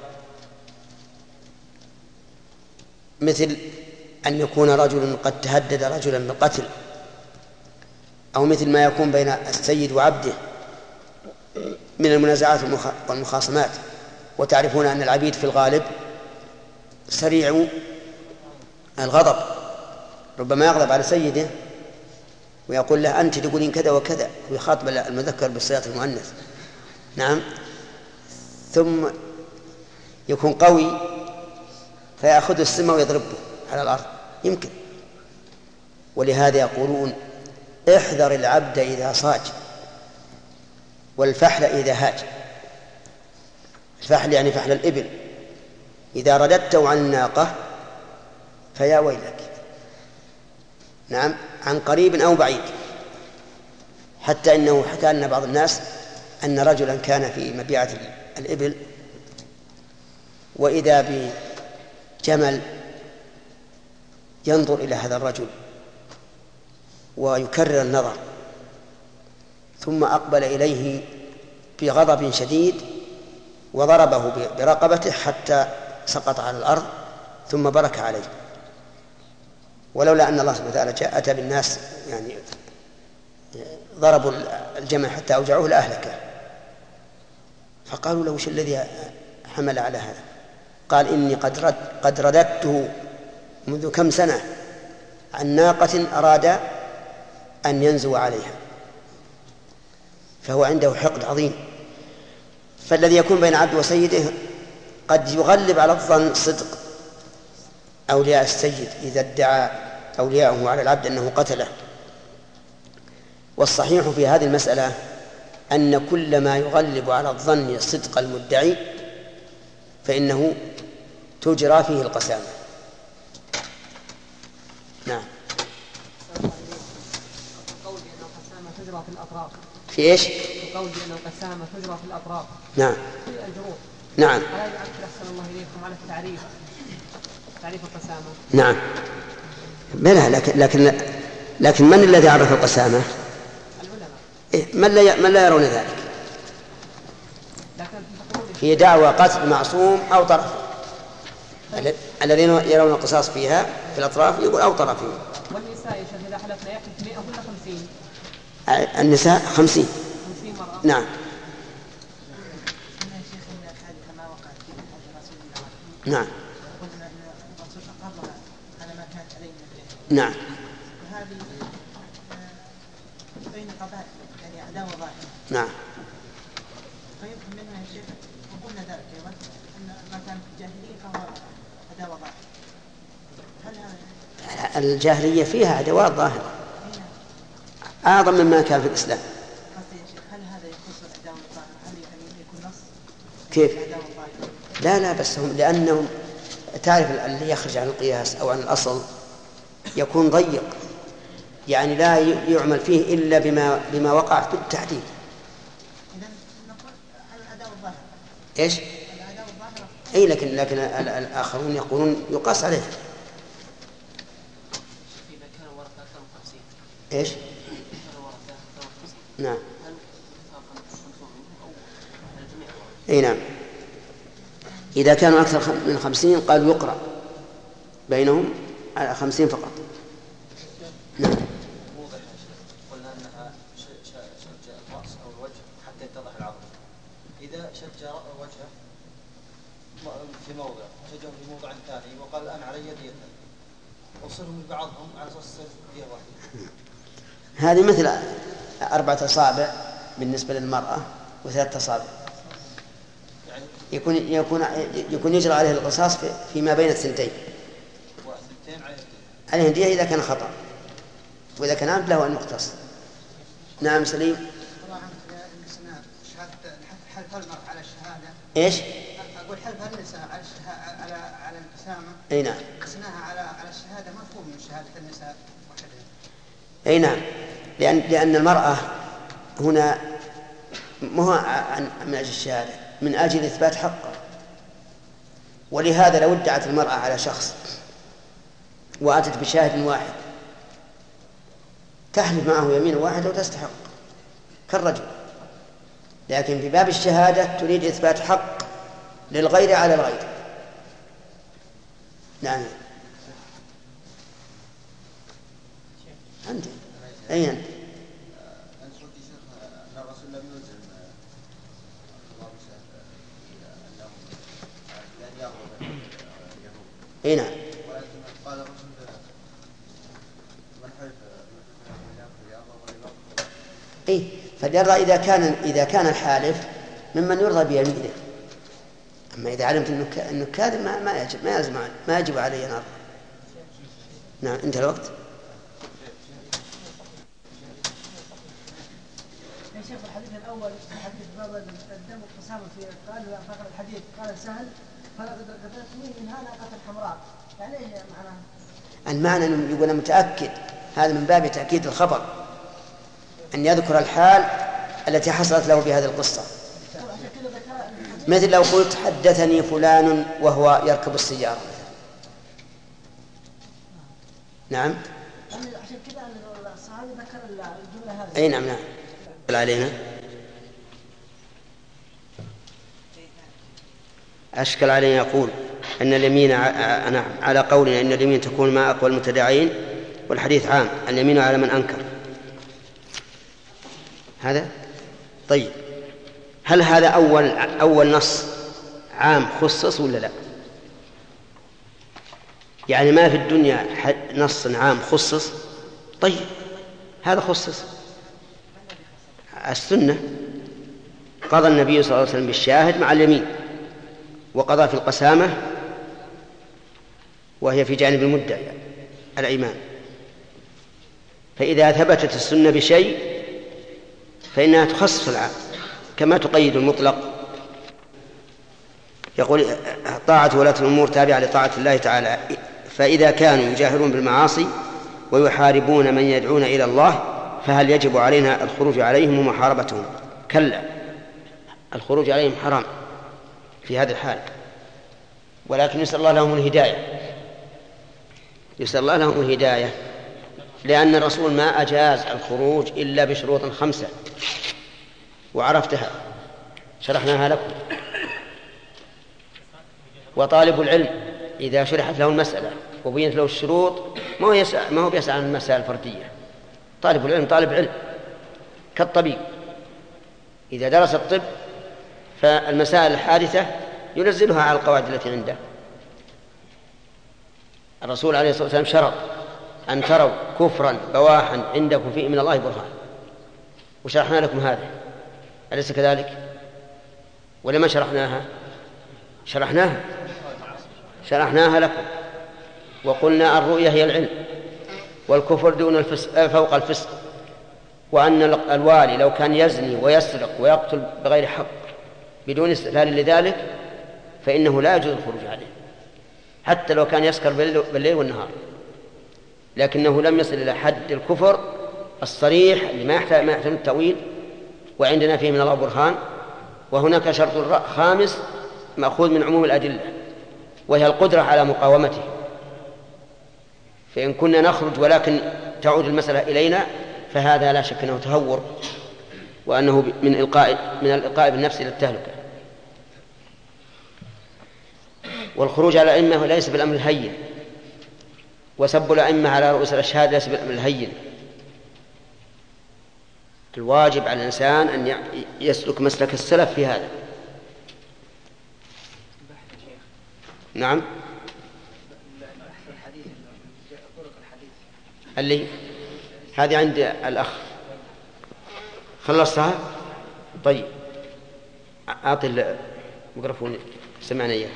مثل أن يكون رجل قد تهدد رجلا بالقتل، أو مثل ما يكون بين السيد وعبده من المنازعات والمخاصمات، وتعرفون أن العبيد في الغالب سريع الغضب، ربما يغضب على سيده ويقول له أنت تقولين كذا وكذا، ويخاطب المذكر بالصيغة المؤنث، نعم، ثم يكون قوي فيأخذ السم ويضربه على الأرض، يمكن. ولهذا يقولون احذر العبد إذا صاج والفحل إذا هاج. الفحل يعني فحل الإبل، إذا رددته عن الناقة فيا ويلك. نعم، عن قريب أو بعيد. حتى إنه حكى لنا بعض الناس أن رجلا كان في مبيعة الإبل، وإذا بجمل ينظر إلى هذا الرجل ويكرر النظر، ثم أقبل إليه بغضب شديد وضربه برقبته حتى سقط على الأرض ثم برك عليه. ولولا أن الله سبحانه وتعالى أتى بالناس يعني ضربوا الجمل حتى أوجعوه لأهلكه. فقالوا له: وش الذي حمل على هذا؟ قال: إني قد, رد قد رددته منذ كم سنة عن ناقة أراد أن ينزو عليها. فهو عنده حقد عظيم. فالذي يكون بين عبد وسيده قد يغلب على الظن صدق أولياء السيد إذا ادعى أولياءه على العبد أنه قتله. والصحيح في هذه المسألة أن كل ما يغلب على الظن صدق المدعي فإنه تجرى فيه القسامة. نعم. القول بأن القسامة تجرى في الأطراف. في إيش؟ القول بأن القسامة تجرى في الأطراف. نعم. في الجروح. نعم. ألا يعكس أحسن الله إليكم على التعريف تعريف القسامة؟ نعم. بلى، لكن لكن لكن من الذي عرف القسامة؟ العلماء. من لا من لا يرون ذلك؟ في دعوى قتل معصوم أو طرف. الذين يرون القصاص فيها في الأطراف يقول أو طرفين. والنساء يشهد إذا حلفنا يحلف مئة ولا خمسين؟ النساء خمسين. خمسين مرة. نعم. نعم. نعم. وهذه بين قبائل يعني عداوة ظاهرة. نعم. فيفهم منها يا شيخ وقلنا ذلك أيضا أن ما كان في الجاهلية فهو عداوة ظاهرة. هل هذا الجاهلية فيها عداوات ظاهرة أعظم مما كان في الإسلام. هل هذا يخص العداوة الظاهرة؟ هل يعني يكون نص؟ كيف؟ العداوة الظاهرة. لا لا بس هم لأنهم تعرف اللي يخرج عن القياس أو عن الأصل يكون ضيق، يعني لا يعمل فيه إلا بما بما وقع في التحديد. إذا نقول العداوة الظاهرة. إيش؟ العداوة الظاهرة. أي لكن لكن الآخرون يقولون يقاس عليه. إذا كان ورثة أكثر من خمسين. إيش؟ كان ورثة أكثر من خمسين. نعم. هل اتفاقا خمسون منهم أو على الجميع؟ أي نعم. إذا كانوا أكثر من خمسين قالوا يقرأ بينهم على خمسين فقط. نعم. موضح يا شيخ، قلنا أنها شج الرأس أو الوجه حتى يتضح العظم. إذا شج وجهه في موضع شجه في موضع ثاني وقال الآن علي دية وصلهم ببعضهم على أساس دية واحدة. هذه مثل أربعة أصابع بالنسبة للمرأة وثلاثة أصابع. يعني يكون يكون يكون يجرى عليه القصاص فيما بين الثنتين. وثنتين عليه عليه دية إذا كان خطأ، وإذا كان عمد له أن يقتص. نعم سليم. طبعا النساء شهادة حلف المرء على الشهادة. إيش؟ أقول حلف النساء على الشهادة على على القسامة. أي نعم. قسناها على على الشهادة مفهوم من شهادة النساء وحدها. أي نعم، لأن لأن المرأة هنا مو عن من أجل الشهادة، من أجل إثبات حقه. ولهذا لو ادعت المرأة على شخص وأتت بشاهد واحد تحلف معه يمين واحد وتستحق كالرجل، لكن في باب الشهادة تريد إثبات حق للغير على الغير. نعم. أنت أين أنت؟ أنت قلت يا شيخ أن الرسول لم يلزم الله أنهم لأن يغضب اليهود. أي نعم. ولكن قال الرسول من حلف يغضب يغضب. إيه، فليرضى إذا كان إذا كان الحالف ممن يرضى بيمينه. أما إذا علمت إنه إنه كاذب ما ما يجب ما يلزم ما يجب عليه نار. نعم. انتهى الوقت. يا شيخ الحديث الأول الحديث باب الدم والقسامة في قال فقط الحديث قال سهل من هذا ناقة الحمراء يعني ايش معناه؟ المعنى أنه يقول متأكد، هذا من باب تأكيد الخبر، أن يذكر الحال التي حصلت له بهذه القصة. مثل لو قلت حدثني فلان وهو يركب السيارة. نعم. عشان كذا الصحابي ذكر الجملة هذه. أي نعم نعم. علينا أشكل علينا يقول أن اليمين نعم على قولنا أن اليمين تكون مع أقوى المتداعين، والحديث عام اليمين على من أنكر. هذا طيب، هل هذا أول أول نص عام خصص ولا لا؟ يعني ما في الدنيا نص عام خصص؟ طيب هذا خصص. السنة قضى النبي صلى الله عليه وسلم بالشاهد مع اليمين، وقضى في القسامة وهي في جانب المدعي الأيمان. فإذا ثبتت السنة بشيء فإنها تخصص العام كما تقيد المطلق. يقول طاعة ولاة الأمور تابعة لطاعة الله تعالى، فإذا كانوا يجاهرون بالمعاصي ويحاربون من يدعون إلى الله فهل يجب علينا الخروج عليهم ومحاربتهم؟ كلا، الخروج عليهم حرام في هذه الحال، ولكن يسأل الله لهم الهداية، يسأل الله لهم الهداية، لأن الرسول ما أجاز الخروج إلا بشروط خمسة وعرفتها شرحناها لكم. وطالب العلم إذا شرحت له المسألة وبينت له الشروط ما هو يسأل ما هو بيسأل عن المسائل الفردية. طالب العلم طالب علم كالطبيب، إذا درس الطب فالمسائل الحادثة ينزلها على القواعد التي عنده. الرسول عليه الصلاة والسلام شرط أن تروا كفرا بواحا عندكم فيه من الله برهان، وشرحنا لكم هذا، أليس كذلك؟ ولا ما شرحناها؟ شرحناها شرحناها لكم، وقلنا الرؤية هي العلم، والكفر دون الفسق فوق الفسق، وأن الوالي لو كان يزني ويسرق ويقتل بغير حق بدون استدلال لذلك فإنه لا يجوز الخروج عليه حتى لو كان يسكر بالليل والنهار، لكنه لم يصل إلى حد الكفر الصريح اللي ما يحتاج ما يحتاج التأويل، وعندنا فيه من الله برهان. وهناك شرط خامس مأخوذ من عموم الأدلة، وهي القدرة على مقاومته. فإن كنا نخرج ولكن تعود المسألة إلينا فهذا لا شك أنه تهور، وأنه من إلقاء من الإلقاء بالنفس إلى التهلكة. والخروج على الأئمة ليس بالأمر الهين، وسب الأئمة على رؤوس الأشهاد ليس بالأمر الهين. الواجب على الإنسان أن يسلك مسلك السلف في هذا. نعم. اللي هذه عند الأخ خلصتها؟ طيب أعطي الميكروفون سمعنا إياه.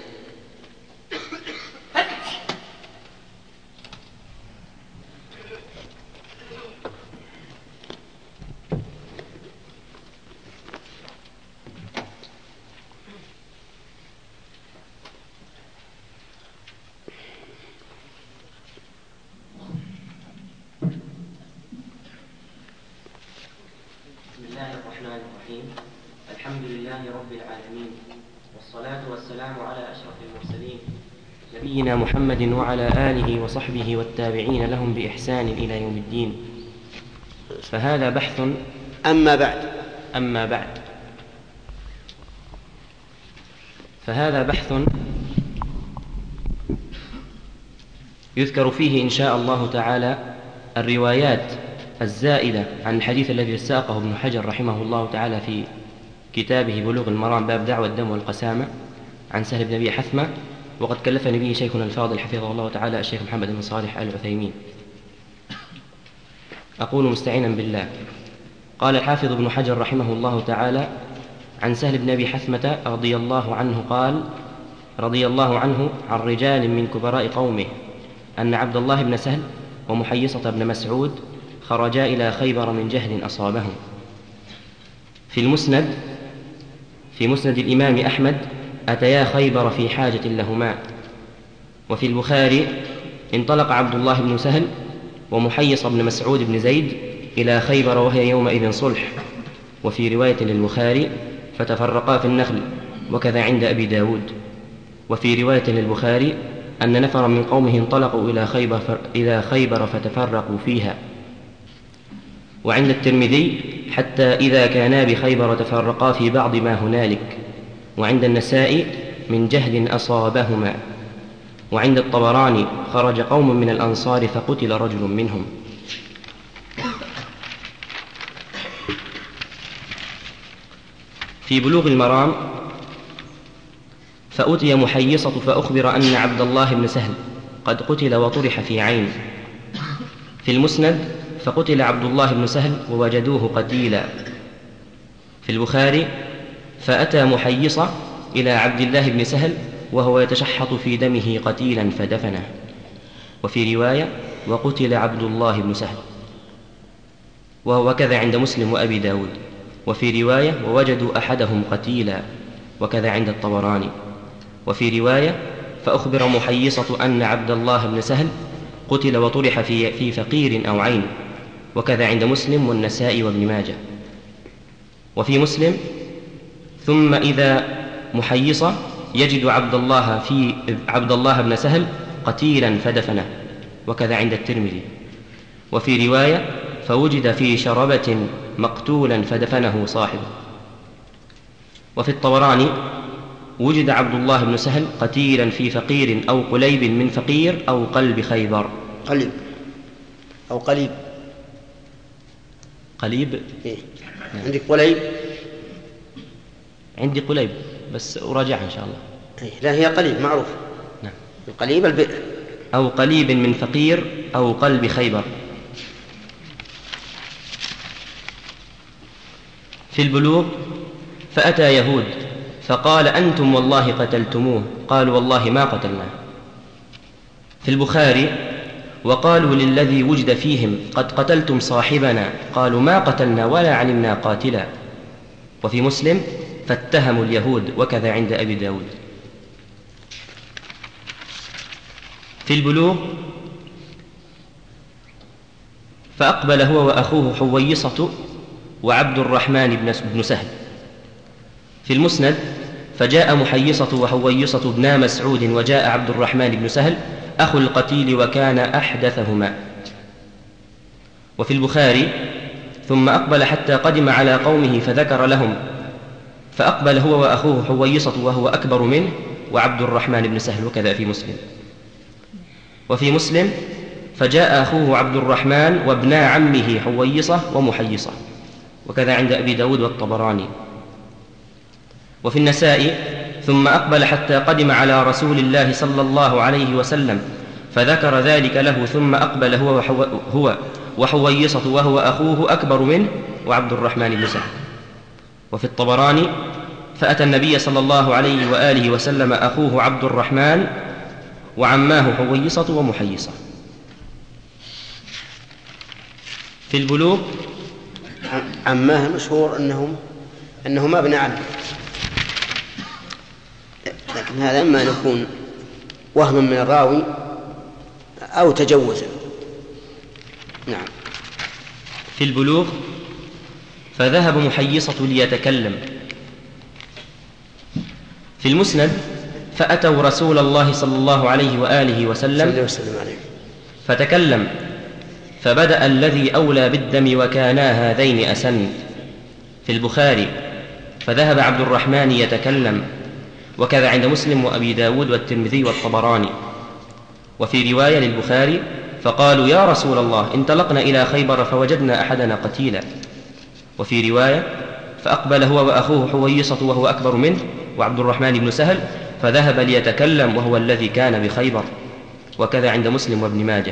الحمد لله رب العالمين، والصلاة والسلام على أشرف المرسلين نبينا محمد وعلى آله وصحبه والتابعين لهم بإحسان إلى يوم الدين. فهذا بحث. أما بعد أما بعد فهذا بحث يذكر فيه إن شاء الله تعالى الروايات الزائدة عن الحديث الذي ساقه ابن حجر رحمه الله تعالى في كتابه بلوغ المرام باب دعوى الدم والقسامة عن سهل بن أبي حثمة، وقد كلفني به شيخنا الفاضل حفظه الله تعالى الشيخ محمد بن صالح آل عثيمين. أقول مستعينا بالله. قال الحافظ ابن حجر رحمه الله تعالى عن سهل بن أبي حثمة رضي الله عنه قال: رضي الله عنه عن رجال من كبراء قومه أن عبد الله بن سهل ومحيصة بن مسعود خرجا إلى خيبر من جهل أصابهم. في المسند في مسند الإمام أحمد أتيا خيبر في حاجة لهما. وفي البخاري انطلق عبد الله بن سهل ومحيص بن مسعود بن زيد إلى خيبر وهي يومئذ صلح. وفي رواية للبخاري فتفرقا في النخل، وكذا عند أبي داود. وفي رواية للبخاري أن نفرا من قومه انطلقوا إلى خيبر, إلى خيبر فتفرقوا فيها. وعند الترمذي حتى إذا كانا بخيبر تفرقا في بعض ما هنالك. وعند النسائي من جهل أصابهما. وعند الطبراني خرج قوم من الأنصار فقتل رجل منهم. في بلوغ المرام فأتي محيصة فأخبر أن عبد الله بن سهل قد قتل وطرح في عين. في المسند فقتل عبد الله بن سهل ووجدوه قتيلا. في البخاري فأتى محيصة إلى عبد الله بن سهل وهو يتشحط في دمه قتيلا فدفنه. وفي رواية وقتل عبد الله بن سهل، وهو كذا عند مسلم وأبي داود. وفي رواية ووجدوا أحدهم قتيلا، وكذا عند الطبراني. وفي رواية فأخبر محيصة أن عبد الله بن سهل قتل وطرح في, في فقير أو عين، وكذا عند مسلم والنسائي وابن ماجه. وفي مسلم ثم إذا محيصة يجد عبد الله في عبد الله بن سهل قتيلا فدفنه، وكذا عند الترمذي. وفي رواية فوجد في شربة مقتولا فدفنه صاحبه. وفي الطبراني وجد عبد الله بن سهل قتيلا في فقير أو قليب من فقير أو قلب خيبر. قليب أو قليب قليب إيه؟ عندك قليب؟ عندي قليب بس أراجعها إن شاء الله. إيه؟ لا هي قليب معروف. نعم. القليب البئر. أو قليب من فقير أو قلب خيبر. في البلوغ فأتى يهود فقال أنتم والله قتلتموه، قالوا والله ما قتلناه. في البخاري وقالوا للذي وجد فيهم قد قتلتم صاحبنا، قالوا ما قتلنا ولا علمنا قاتلا. وفي مسلم فاتهموا اليهود، وكذا عند أبي داود. في البلوغ فأقبل هو وأخوه حويصة وعبد الرحمن بن سهل. في المسند فجاء محيصة وحويصة بن مسعود، وجاء عبد الرحمن بن سهل أخو القتيل وكان أحدثهما. وفي البخاري ثم أقبل حتى قدم على قومه فذكر لهم، فأقبل هو وأخوه حويصة وهو أكبر منه وعبد الرحمن بن سهل، وكذا في مسلم. وفي مسلم فجاء أخوه عبد الرحمن وابنا عمه حويصة ومحيصة، وكذا عند أبي داود والطبراني. وفي النسائي ثم أقبل حتى قدم على رسول الله صلى الله عليه وسلم فذكر ذلك له، ثم أقبل هو, وحو هو وحويصة وهو أخوه أكبر منه وعبد الرحمن بن سهل. وفي الطبراني فأتى النبي صلى الله عليه وآله وسلم أخوه عبد الرحمن وعماه حويصة ومحيصة. في البلوغ عماه مشهور أنهم أنهما ابن عم، لكن هذا إما أن يكون وهما من الراوي أو تجوزا. نعم. في البلوغ فذهب محيصة ليتكلم. في المسند فأتوا رسول الله صلى الله عليه وآله وسلم فتكلم، فبدأ الذي أولى بالدم وكانا هذين أسن. في البخاري فذهب عبد الرحمن يتكلم، وكذا عند مسلم وأبي داود والترمذي والطبراني. وفي رواية للبخاري فقالوا يا رسول الله انطلقنا إلى خيبر فوجدنا أحدنا قتيلا. وفي رواية فأقبل هو وأخوه حويصة وهو أكبر منه وعبد الرحمن بن سهل فذهب ليتكلم وهو الذي كان بخيبر، وكذا عند مسلم وابن ماجه.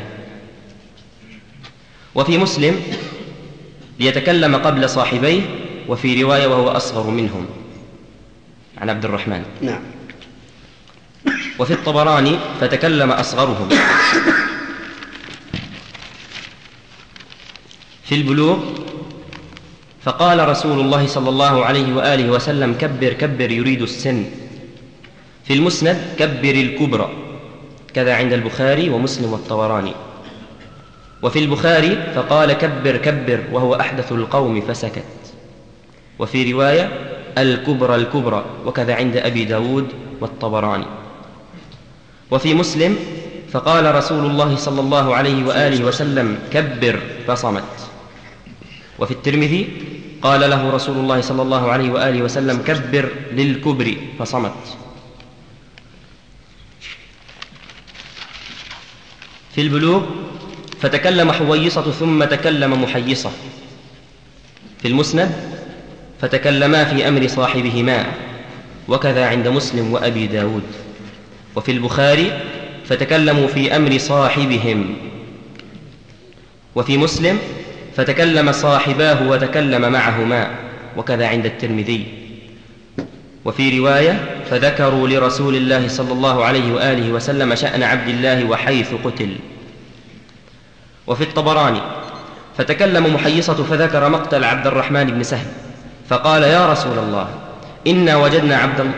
وفي مسلم ليتكلم قبل صاحبيه، وفي رواية وهو أصغر منهم عن عبد الرحمن. نعم. وفي الطبراني فتكلم أصغرهم. في البلوغ فقال رسول الله صلى الله عليه وآله وسلم كبر كبر يريد السن، في المسند كبر الكبرى، كذا عند البخاري ومسلم والطبراني. وفي البخاري فقال كبر كبر وهو أحدث القوم فسكت. وفي رواية الكبرى الكبرى، وكذا عند أبي داود والطبراني. وفي مسلم فقال رسول الله صلى الله عليه وآله وسلم كبر فصمت. وفي الترمذي قال له رسول الله صلى الله عليه وآله وسلم كبر للكبر فصمت. في البلوغ فتكلم حويصة ثم تكلم محيصة. في المسند فتكلما في أمر صاحبهما، وكذا عند مسلم وأبي داود. وفي البخاري فتكلموا في أمر صاحبهم. وفي مسلم فتكلم صاحباه وتكلم معهما، وكذا عند الترمذي. وفي رواية فذكروا لرسول الله صلى الله عليه وآله وسلم شأن عبد الله وحيث قتل. وفي الطبراني فتكلم محيصة فذكر مقتل عبد الرحمن بن سهل، فقال يا رسول الله إنا وجدنا عبد الله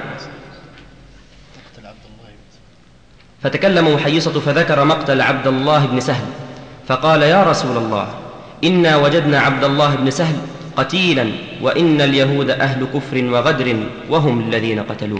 فتكلم محيصة فذكر مقتل عبد الله بن سهل، فقال يا رسول الله إنا وجدنا عبد الله بن سهل قتيلا، وإن اليهود أهل كفر وغدر وهم الذين قتلوه.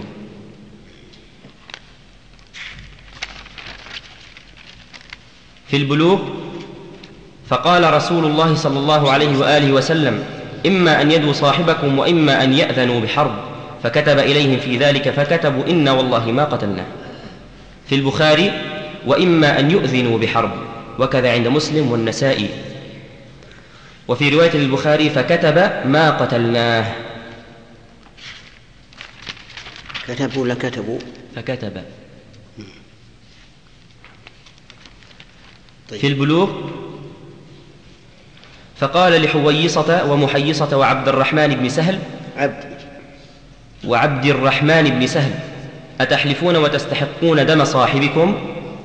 في البلوغ فقال رسول الله صلى الله عليه وآله وسلم إما أن يدوا صاحبكم وإما أن يأذنوا بحرب، فكتب إليهم في ذلك فكتبوا إنا والله ما قتلناه. في البخاري وإما أن يؤذنوا بحرب، وكذا عند مسلم والنسائي. وفي رواية البخاري فكتب ما قتلناه. كتبوا ولا كتبوا؟ فكتب. طيب. في البلوغ فقال لحويصة ومحيصة وعبد الرحمن بن سهل عبد وعبد الرحمن بن سهل أتحلفون وتستحقون دم صاحبكم؟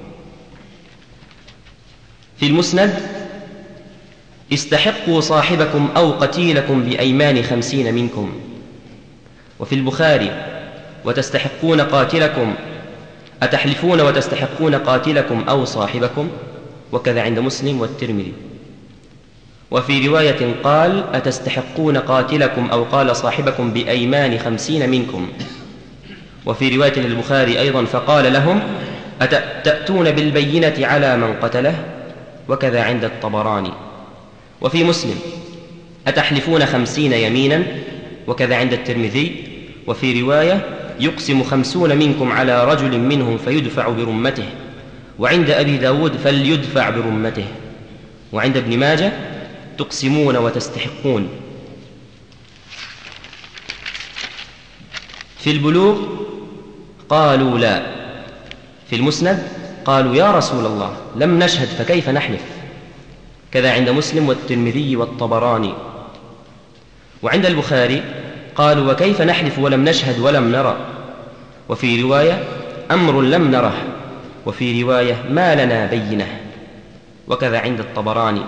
في المسند استحقوا صاحبكم أو قتيلكم بأيمان خمسين منكم. وفي البخاري وتستحقون قاتلكم أتحلفون وتستحقون قاتلكم أو صاحبكم، وكذا عند مسلم والترمذي. وفي رواية قال أتستحقون قاتلكم أو قال صاحبكم بأيمان خمسين منكم. وفي رواية للبخاري أيضا فقال لهم أتأتون بالبينة على من قتله، وكذا عند الطبراني. وفي مسلم أتحلفون خمسين يمينا، وكذا عند الترمذي. وفي رواية يقسم خمسون منكم على رجل منهم فيدفع برمته، وعند أبي داود فليدفع برمته. وعند ابن ماجه تقسمون وتستحقون. في البلوغ قالوا لا. في المسند قالوا يا رسول الله لم نشهد فكيف نحلف، كذا عند مسلم والترمذي والطبراني. وعند البخاري قالوا وكيف نحلف ولم نشهد ولم نرى. وفي رواية أمر لم نره، وفي رواية ما لنا بينه، وكذا عند الطبراني.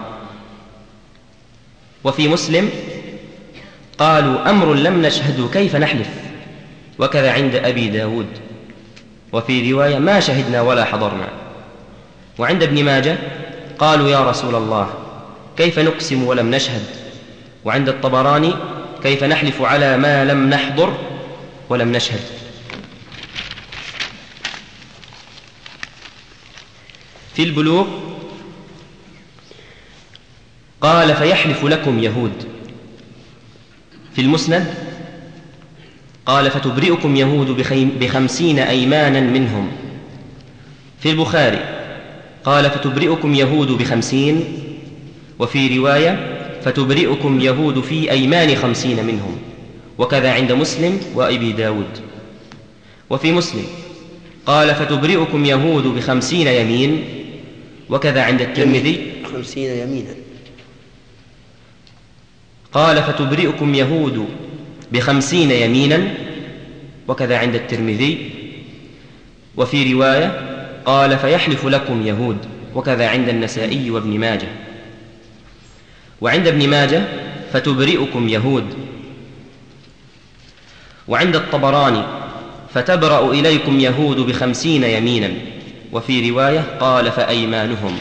وفي مسلم قالوا أمر لم نشهد كيف نحلف، وكذا عند أبي داود. وفي رواية ما شهدنا ولا حضرنا. وعند ابن ماجه قالوا يا رسول الله كيف نقسم ولم نشهد. وعند الطبراني كيف نحلف على ما لم نحضر ولم نشهد. في البلوغ قال فيحلف لكم يهود. في المسند قال فتبرئكم يهود بخمسين أيمانا منهم. في البخاري قال فتبرئكم يهود بخمسين. وفي رواية فتبرئكم يهود في أيمان خمسين منهم، وكذا عند مسلم وأبي داود. وفي مسلم قال فتبرئكم يهود بخمسين يمين، وكذا عند الترمذي خمسين يمينا. قال فتبرئكم يهود بخمسين يمينا، وكذا عند الترمذي. وفي رواية قال فيحلف لكم يهود، وكذا عند النسائي وابن ماجه. وعند ابن ماجه فتبرئكم يهود. وعند الطبراني فتبرأ إليكم يهود بخمسين يمينا، وفي رواية قال فأيمانهم.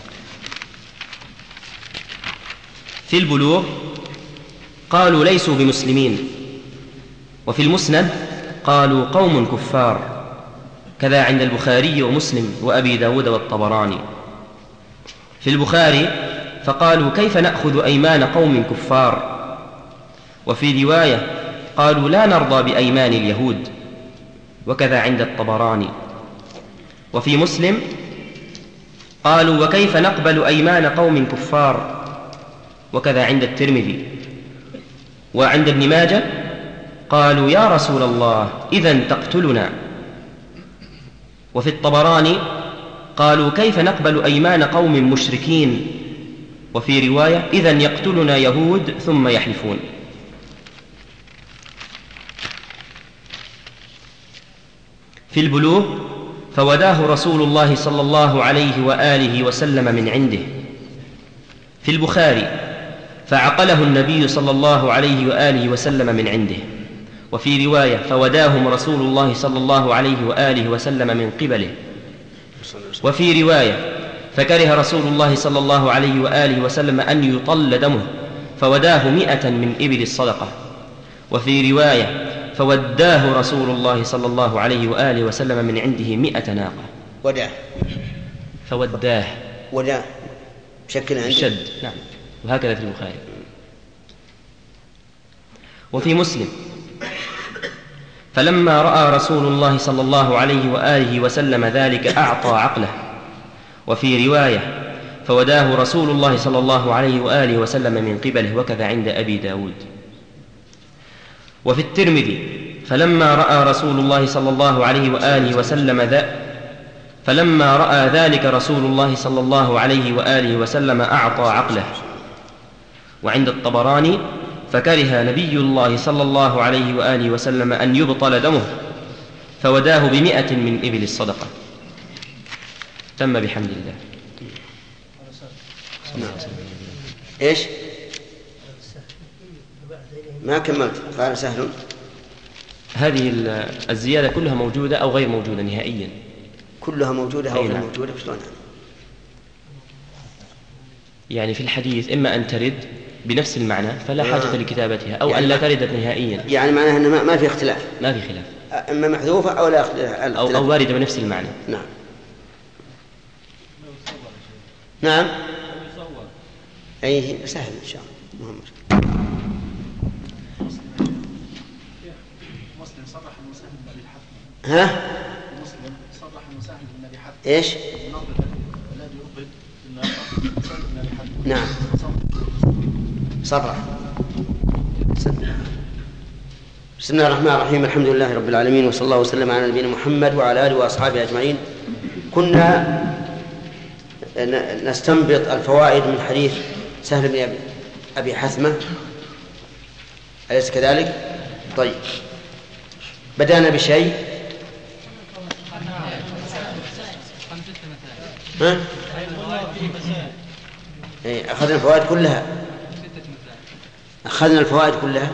في البلوغ قالوا ليسوا بمسلمين، وفي المسند قالوا قوم كفار، كذا عند البخاري ومسلم وأبي داود والطبراني. في البخاري فقالوا كيف نأخذ أيمان قوم كفار، وفي رواية قالوا لا نرضى بأيمان اليهود، وكذا عند الطبراني. وفي مسلم قالوا وكيف نقبل أيمان قوم كفار، وكذا عند الترمذي. وعند ابن ماجه قالوا يا رسول الله إذن تقتلنا. وفي الطبراني قالوا كيف نقبل أيمان قوم مشركين، وفي رواية إذن يقتلنا يهود ثم يحلفون. في البلوغ فوداه رسول الله صلى الله عليه وآله وسلم من عنده. في البخاري فعقله النبي صلى الله عليه وآله وسلم من عنده. وفي رواية فوداهم رسول الله صلى الله عليه وآله وسلم من قبله. وفي رواية فكره رسول الله صلى الله عليه وآله وسلم أن يطل دمه فوداه مئة من إبل الصدقة. وفي رواية فوداه رسول الله صلى الله عليه وآله وسلم من عنده مئة ناقة. وداه فوداه وداه بشكل عنده شد، نعم، وهكذا في البخاري. وفي مسلم فلما رأى رسول الله صلى الله عليه وآله وسلم ذلك أعطى عقله. وفي رواية فوداه رسول الله صلى الله عليه وآله وسلم من قبله، وكذا عند أبي داود. وفي الترمذي فلما رأى رسول الله صلى الله عليه وآله وسلم ذا فلما رأى ذلك رسول الله صلى الله عليه وآله وسلم أعطى عقله. وعند الطبراني فكره نبي الله صلى الله عليه وآله وسلم أن يبطل دمه فوداه بمئة من إبل الصدقة. تم بحمد الله. إيش ما كملت؟ قال سهل. هذه الزيادة كلها موجودة أو غير موجودة نهائيا؟ كلها موجودة أو غير موجودة. شلون يعني في الحديث إما أن ترد بنفس المعنى فلا حاجة آه. لكتابتها، أو يعني أن لا ترد نهائيا، يعني معناها أن ما في اختلاف، ما في خلاف، إما محذوفة أو لا اختلاف، أو, أو واردة بنفس المعنى. نعم نعم أي سهل إن شاء الله. مهم. مسلم صرح المساهم بالنبي حتى. ها؟ مسلم صرح المساهم بالنبي حتى. إيش؟ الذي يقبل بالنبي حتى. نعم. صرح. بسم الله الرحمن الرحيم. الحمد لله رب العالمين، وصلى الله وسلم على نبينا محمد وعلى آله وأصحابه أجمعين. كنا نستنبط الفوائد من حديث سهل بن أبي حثمة، أليس كذلك؟ طيب، بدأنا بشيء. ها؟ إيه، أخذنا الفوائد كلها. أخذنا الفوائد كلها.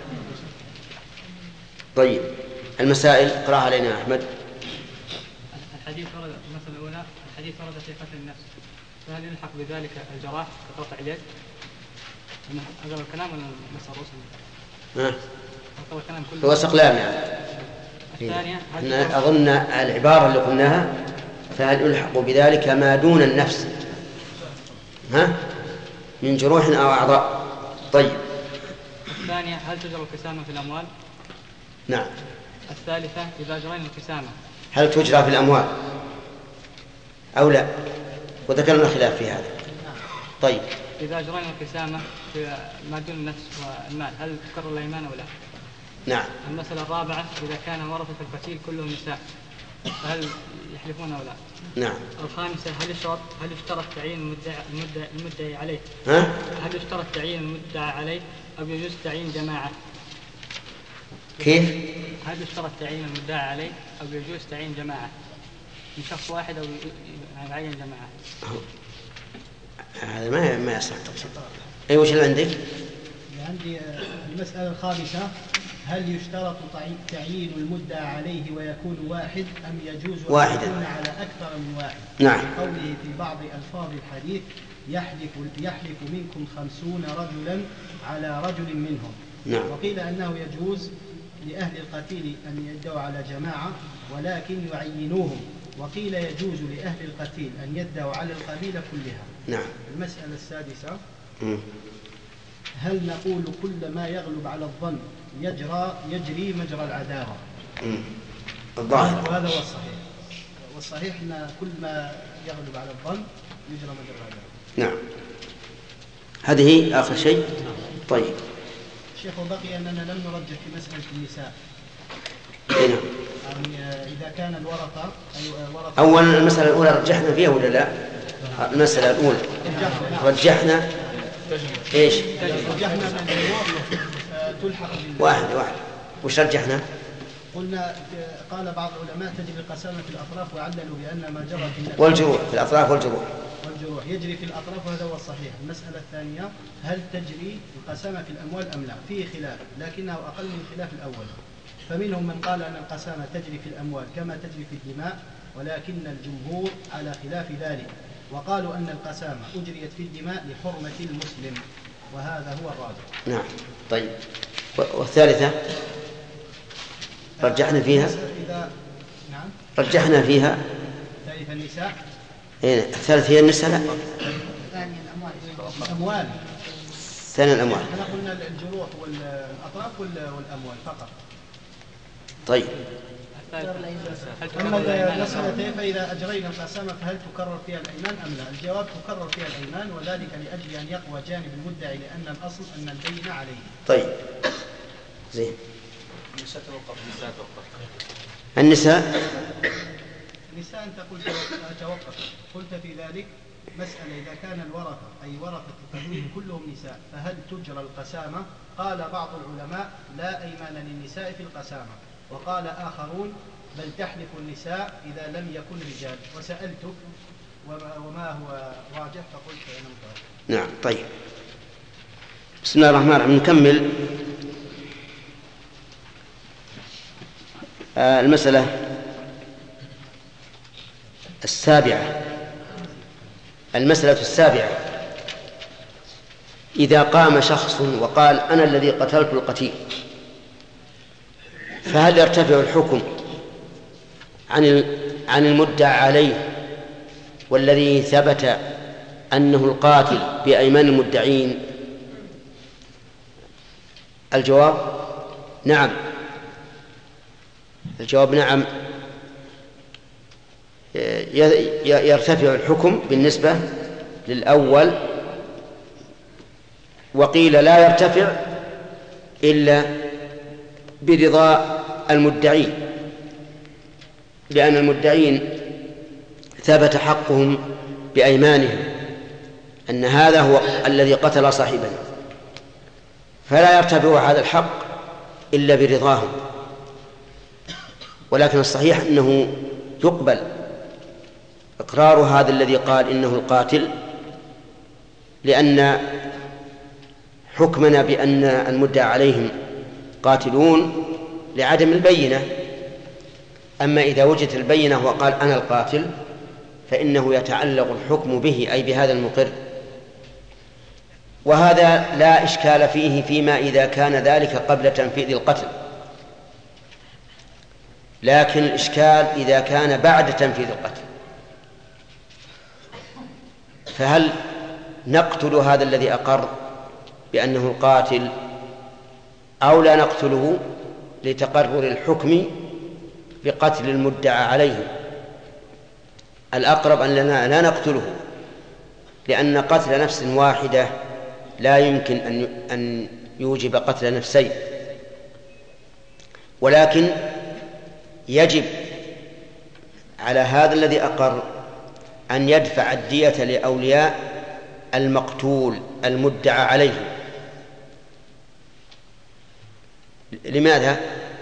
طيب، المسائل اقرأها علينا أحمد. الحديث ورد المسألة الأولى، الحديث ورد في قتل النفس، فهل يلحق بذلك الجراح كقطع اليد؟ هذا الكلام ولا مسألة رسم؟ ها؟ هو استقلال يعني. الثانية أظن العبارة اللي قلناها فهل يلحق بذلك ما دون النفس ها من جروح أو أعضاء. طيب، الثانية هل تجرى القسامة في الأموال؟ نعم. الثالثة إذا جرينا القسامة هل تجرى في الأموال أو لا؟ وذكرنا خلاف في هذا. طيب، إذا جرينا القسامة في ما دون النفس والمال هل تكرر الأيمان أو لا؟ نعم. المسألة الرابعة إذا كان ورثة القتيل كلهم نساء فهل يحلفون أو لا؟ نعم. الخامسة هل يشترط هل يشترط تعيين المدعي, المدعي, المدعي عليه؟ ها؟ هل يشترط تعيين المدعي عليه أو يجوز تعيين جماعة؟ كيف؟ هل يشترط تعيين المدعي عليه أو يجوز تعيين جماعة من شخص واحد أو يعين جماعة؟ هذا ما ما يصح تقصير. أي وش اللي عندك؟ عندي المسألة الخامسة هل يشترط تعيين المدعى عليه ويكون واحد أم يجوز أن واحدا يكون على أكثر من واحد؟ نعم. قوله في بعض ألفاظ الحديث يحلف, يحلف منكم خمسون رجلا على رجل منهم. نعم. وقيل أنه يجوز لأهل القتيل أن يدعوا على جماعة ولكن يعينوهم، وقيل يجوز لأهل القتيل أن يدعوا على القبيلة كلها. نعم. المسألة السادسة، م. هل نقول كل ما يغلب على الظن يجرى يجري مجرى العداوة؟ الظاهر وهذا هو الصحيح، والصحيح أن كل ما يغلب على الظن يجرى مجرى العداوة. نعم. هذه آخر شيء. طيب شيخ، بقي أننا لم نرجح في مسألة النساء. نعم. يعني إذا كان الورثة أي ورثة أولا المسألة الأولى رجحنا فيها ولا لا؟ المسألة الأولى رجحنا إيش؟ رجحنا أن الورثة تلحق واحد واحد. وش رجحنا؟ قلنا قال بعض العلماء تجري القسامة في الأطراف وعللوا بأن ما جرى في النفس والجروح في الأطراف والجروح والجروح يجري في الأطراف، وهذا هو الصحيح. المسألة الثانية، هل تجري القسامة في الأموال أم لا؟ فيه خلاف لكنه أقل من خلاف الأول، فمنهم من قال أن القسامة تجري في الأموال كما تجري في الدماء، ولكن الجمهور على خلاف ذلك، وقالوا أن القسامة أجريت في الدماء لحرمة المسلم، وهذا هو الراجح. نعم. طيب والثالثة رجحنا فيها إذا نعم رجحنا فيها ثالث النساء. إيه الثالث هي النساء. لا ثاني الأموال. الأموال. ثاني الأموال. احنا قلنا الجروح والأطراف والأموال فقط. طيب. أما المسألة فإذا أجرينا القسامة فهل تكرر فيها الأيمان أم لا؟ الجواب تكرر فيها الأيمان، وذلك لأجل أن يقوى جانب المدعي، لأن الأصل أن البينة عليه. طيب زين. النساء توقف. النساء توقف. النساء النساء أنت قلت توقف، قلت في ذلك مسألة إذا كان الورثة أي ورثة التقديم كلهم نساء فهل تجرى القسامة؟ قال بعض العلماء لا أيمان للنساء في القسامة، وقال آخرون بل تحلف النساء إذا لم يكن رجال، وسألتك وما هو راجح فقلت أنا متوقف. نعم. طيب بسم الله الرحمن الرحيم. نكمل آه المسألة السابعة. المسألة السابعة، إذا قام شخص وقال أنا الذي قتلت القتيل، فهل يرتفع الحكم عن عن المدعى عليه والذي ثبت أنه القاتل بأيمان المدعين؟ الجواب نعم. الجواب نعم، يرتفع الحكم بالنسبة للأول، وقيل لا يرتفع إلا برضا المدعين، لأن المدعين ثبت حقهم بأيمانهم أن هذا هو الذي قتل صاحبه، فلا يرتفع هذا الحق إلا برضاهم. ولكن الصحيح أنه يقبل إقرار هذا الذي قال إنه القاتل، لأن حكمنا بأن المدعى عليهم قاتلون لعدم البينة. أما إذا وجدت البينة وقال أنا القاتل فإنه يتعلق الحكم به أي بهذا المقر، وهذا لا إشكال فيه فيما إذا كان ذلك قبل تنفيذ القتل، لكن الإشكال إذا كان بعد تنفيذ القتل، فهل نقتل هذا الذي أقر بأنه القاتل أو لا نقتله لتقرر الحكم بقتل المدعى عليه؟ الأقرب أننا لا نقتله، لأن قتل نفس واحدة لا يمكن أن يوجب قتل نفسين، ولكن يجب على هذا الذي أقر أن يدفع الدية لأولياء المقتول المدعى عليه. لماذا؟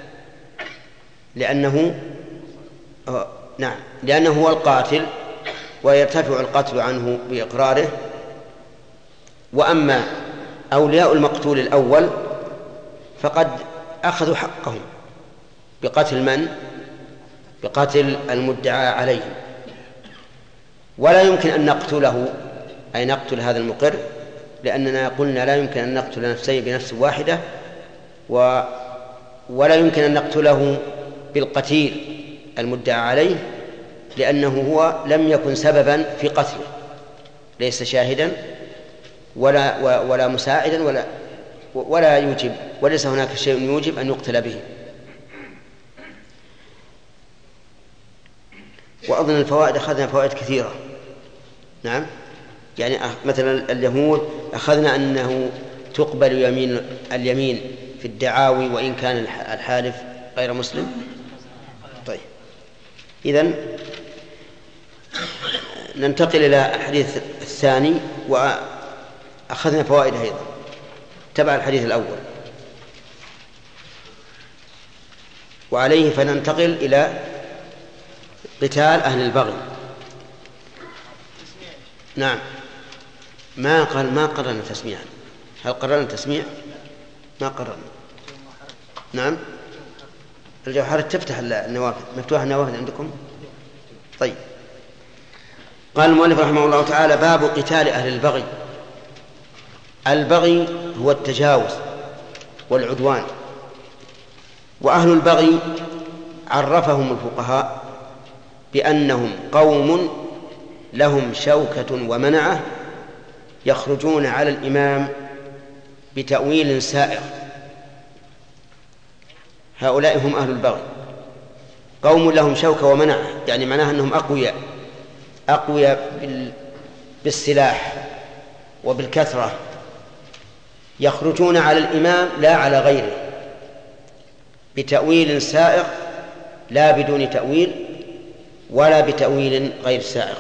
لأنه نعم لأنه هو القاتل ويرتفع القتل عنه بإقراره. وأما أولياء المقتول الأول فقد أخذوا حقهم بقتل من؟ بقتل المدعى عليهم، ولا يمكن أن نقتله، أي نقتل هذا المقر، لأننا قلنا لا يمكن أن نقتل نفسين بنفس واحدة، و ولا يمكن أن نقتله بالقتيل المدعى عليه، لأنه هو لم يكن سببا في قتله، ليس شاهدا ولا ولا مساعدا ولا ولا يوجب، وليس هناك شيء يوجب أن يقتل به. وأظن الفوائد أخذنا فوائد كثيرة. نعم، يعني مثلا اليهود أخذنا أنه تقبل يمين اليمين في الدعاوي وإن كان الحالف غير مسلم. طيب، إذن ننتقل إلى الحديث الثاني، وأخذنا فوائد أيضا تبع الحديث الأول، وعليه فننتقل إلى قتال أهل البغي. نعم، ما قال ما قررنا تسميعا. هل قررنا تسميع؟ ما قررنا. نعم، الجوهرة تفتح النوافذ، مفتوحة النوافذ عندكم؟ طيب. قال المؤلف رحمه الله تعالى: باب قتال أهل البغي. البغي هو التجاوز والعدوان، وأهل البغي عرفهم الفقهاء بأنهم قوم لهم شوكة ومنعة يخرجون على الإمام بتأويل سائغ. هؤلاء هم أهل البغي، قوم لهم شوكة ومنعة، يعني معناها أنهم أقوياء أقوياء بالسلاح وبالكثرة، يخرجون على الإمام لا على غيره بتأويل سائغ، لا بدون تأويل ولا بتأويل غير سائغ.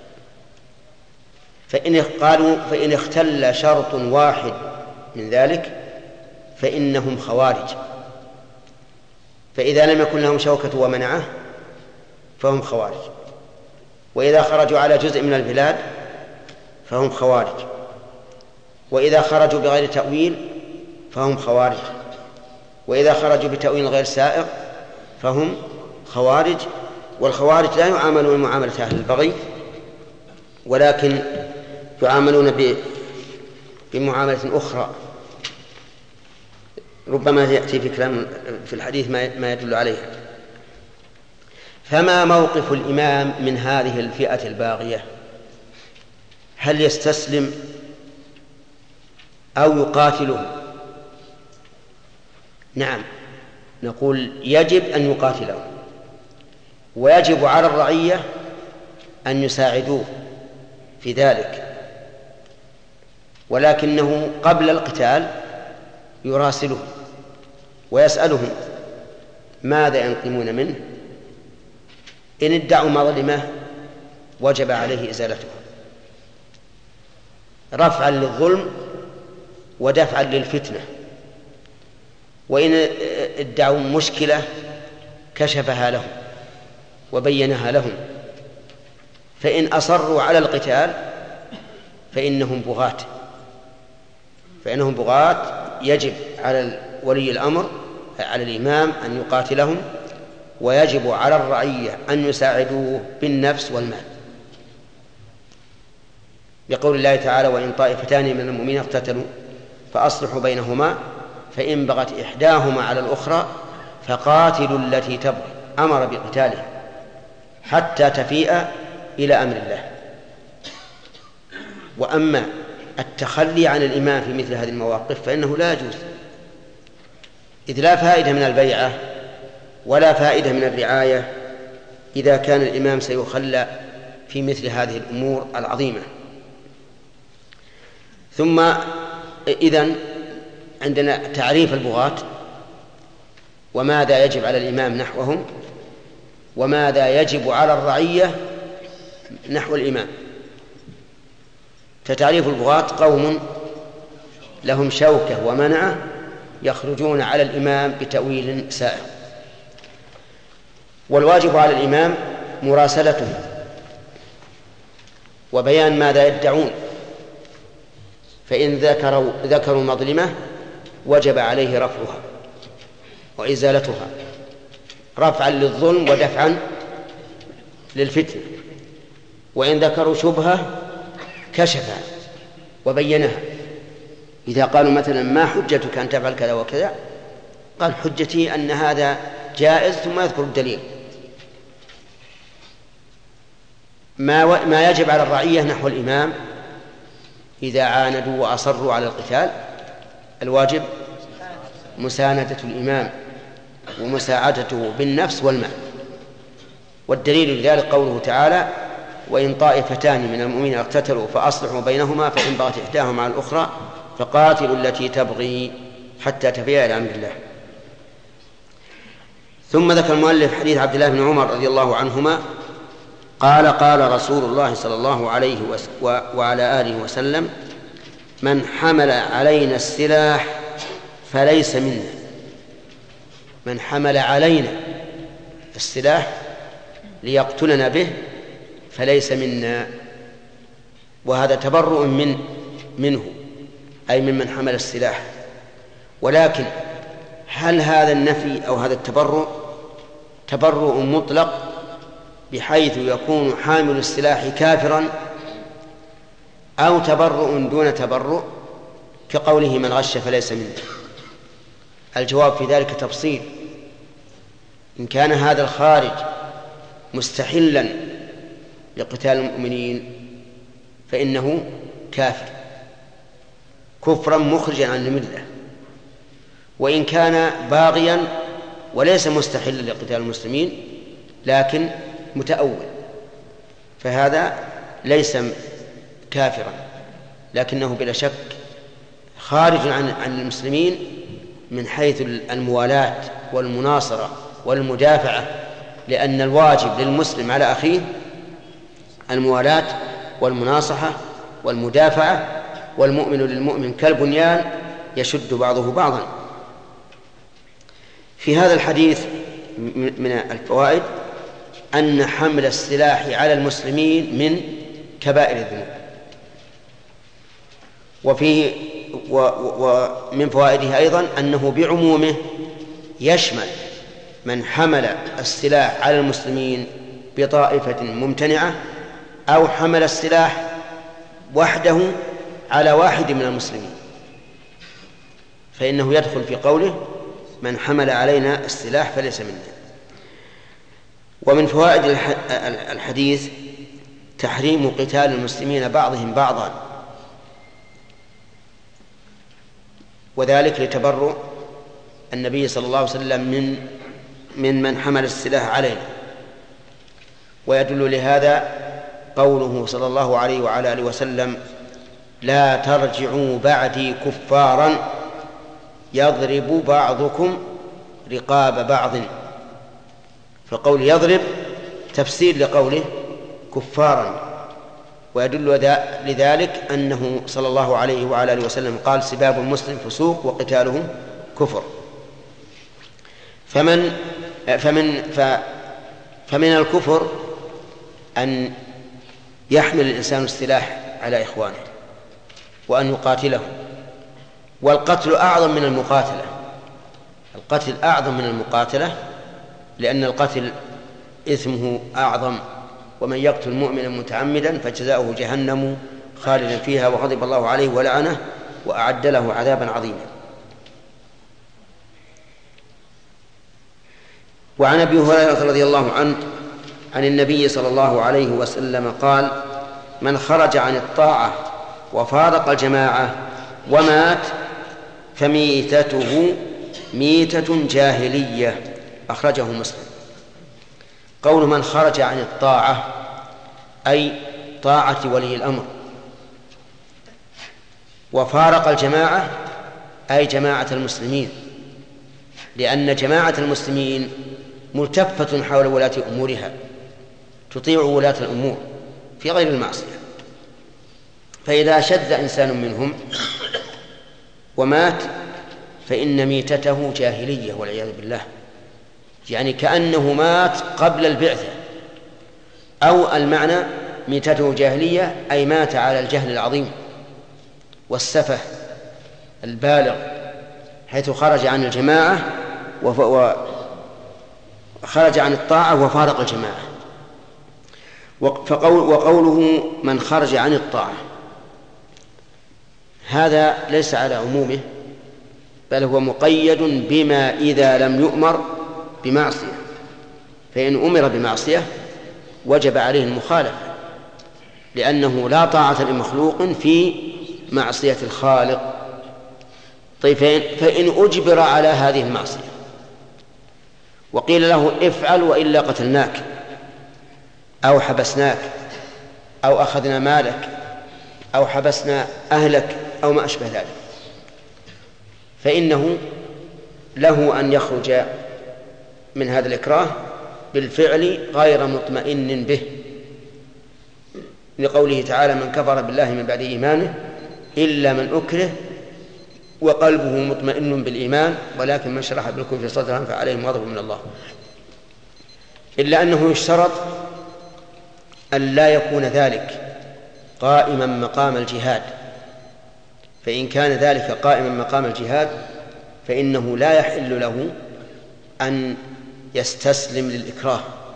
فإن قالوا فإن اختل شرط واحد من ذلك فإنهم خوارج، فإذا لم يكن لهم شوكة ومنعة فهم خوارج، وإذا خرجوا على جزء من البلاد فهم خوارج، وإذا خرجوا بغير تأويل فهم خوارج، وإذا خرجوا بتأويل غير سائغ فهم خوارج. والخوارج لا يعاملون معاملة أهل البغي، ولكن يعاملون بمعاملة أخرى ربما يأتي في كلام في الحديث ما يدل عليها. فما موقف الإمام من هذه الفئة الباغية؟ هل يستسلم أو يقاتلهم؟ نعم، نقول يجب أن يقاتلهم، ويجب على الرعية أن يساعدوه في ذلك، ولكنه قبل القتال يراسلهم ويسألهم ماذا ينقمون منه. إن ادعوا مظلمة وجب عليه إزالتها رفعا للظلم ودفعا للفتنة، وإن ادعوا مشكلة كشفها لهم وبينها لهم، فإن أصروا على القتال فإنهم بغاة فإنهم بغاة يجب على ولي الأمر على الإمام أن يقاتلهم، ويجب على الرعية أن يساعدوه بالنفس والمال، بقول الله تعالى: وإن طائفتان من المؤمنين اقتتلوا فأصلحوا بينهما فإن بغت إحداهما على الأخرى فقاتلوا التي تبغي. أمر بقتالها حتى تفيء إلى أمر الله. وأما التخلي عن الإمام في مثل هذه المواقف فإنه لا يجوز، إذ لا فائدة من البيعة ولا فائدة من الرعاية إذا كان الإمام سيخلى في مثل هذه الأمور العظيمة. ثم إذن عندنا تعريف البغاة، وماذا يجب على الإمام نحوهم، وماذا يجب على الرعية نحو الإمام. فتعريف البغاة: قوم لهم شوكة ومنعة يخرجون على الإمام بتأويل سائغ. والواجب على الإمام مراسلته وبيان ماذا يدعون، فإن ذكروا ذكروا مظلمة وجب عليه رفعها، وإزالتها رفعا للظلم ودفعا للفتنة. وإن ذكروا شبهة كشفها وبينها. إذا قالوا مثلا ما حجتك أن تفعل كذا وكذا، قال حجتي أن هذا جائز، ثم يذكر الدليل. ما ما يجب على الرعية نحو الإمام إذا عاندوا وأصروا على القتال، الواجب مساندة الإمام ومساعدته بالنفس والمال. والدليل لذلك قوله تعالى: وإن طائفتان من المؤمنين اقتتلوا فأصلحوا بينهما فإن بغت إحداهما على الأخرى فقاتلوا التي تبغي حتى تفيء إلى أمر الله. ثم ذكر المؤلف حديث عبد الله بن عمر رضي الله عنهما قال: قال رسول الله صلى الله عليه وعلى آله وسلم: من حمل علينا السلاح فليس منا. من حمل علينا السلاح ليقتلنا به فليس منا. وهذا تبرؤ من منه، أي ممن حمل السلاح. ولكن هل هذا النفي أو هذا التبرؤ تبرؤ مطلق بحيث يكون حامل السلاح كافرا، أو تبرؤ دون تبرؤ كقوله: من غش فليس منا؟ الجواب في ذلك تفصيل. إن كان هذا الخارج مستحلا لقتال المؤمنين فإنه كافر كفرا مخرجا عن الملة. وإن كان باغيا وليس مستحلا لقتال المسلمين لكن متأول فهذا ليس كافرا، لكنه بلا شك خارج عن عن المسلمين من حيث الموالاة والمناصرة والمدافعة، لأن الواجب للمسلم على أخيه الموالاة والمناصحة والمدافعة، والمؤمن للمؤمن كالبنيان يشد بعضه بعضا. في هذا الحديث من الفوائد أن حمل السلاح على المسلمين من كبائر الذنوب. وفيه ومن فوائده أيضا أنه بعمومه يشمل من حمل السلاح على المسلمين بطائفة ممتنعة أو حمل السلاح وحده على واحد من المسلمين، فإنه يدخل في قوله: من حمل علينا السلاح فليس منا. ومن فوائد الحديث تحريم قتال المسلمين بعضهم بعضا، وذلك لتبرؤ النبي صلى الله عليه وسلم من من من حمل السلاح علينا. ويدل لهذا قوله صلى الله عليه وعلى آله وسلم: لا ترجعوا بعدي كفارا يضرب بعضكم رقاب بعض. فقول يضرب تفسير لقوله كفارا، ويدل لذلك أنه صلى الله عليه وعلى آله وسلم قال: سباب المسلم فسوق وقتاله كفر. فمن فمن فمن الكفر أن يحمل الإنسان السلاح على إخوانه وأن يقاتلهم، والقتل أعظم من المقاتلة. القتل أعظم من المقاتلة، لأن القتل إثمه أعظم: ومن يقتل مؤمنا متعمدا فجزاؤه جهنم خالدا فيها وغضب الله عليه ولعنه وأعد له عذابا عظيما. وعن أبي هريرة رضي الله عنه عن النبي صلى الله عليه وسلم قال: من خرج عن الطاعة وفارق الجماعة ومات فميتته ميتة جاهلية. أخرجه مسلم. قول من خرج عن الطاعة أي طاعة ولي الأمر، وفارق الجماعة أي جماعة المسلمين، لأن جماعة المسلمين ملتفة حول ولاة أمورها، تطيع ولاة الأمور في غير المعصية. فإذا شذ إنسان منهم ومات فإن ميتته جاهلية والعياذ بالله، يعني كأنه مات قبل البعثة، أو المعنى ميتته جاهلية أي مات على الجهل العظيم والسفه البالغ، حيث خرج عن الجماعة وخرج عن الطاعة وفارق الجماعة. فقول وقوله من خرج عن الطاعة هذا ليس على عمومه، بل هو مقيد بما إذا لم يؤمر بمعصية، فإن أمر بمعصية وجب عليه المخالفة، لأنه لا طاعة لمخلوق في معصية الخالق. طيب فإن أجبر على هذه المعصية وقيل له افعل وإلا قتلناك أو حبسناك أو أخذنا مالك أو حبسنا أهلك أو ما أشبه ذلك، فإنه له أن يخرج من هذا الإكراه بالفعل غير مطمئن به، لقوله تعالى من كفر بالله من بعد إيمانه إلا من أكره وقلبه مطمئن بالإيمان ولكن من شرح بالكفر صدرا فعليهم غضب من الله. إلا أنه يشترط أن لا يكون ذلك قائما مقام الجهاد، فإن كان ذلك قائما مقام الجهاد فإنه لا يحل له أن يستسلم للإكراه،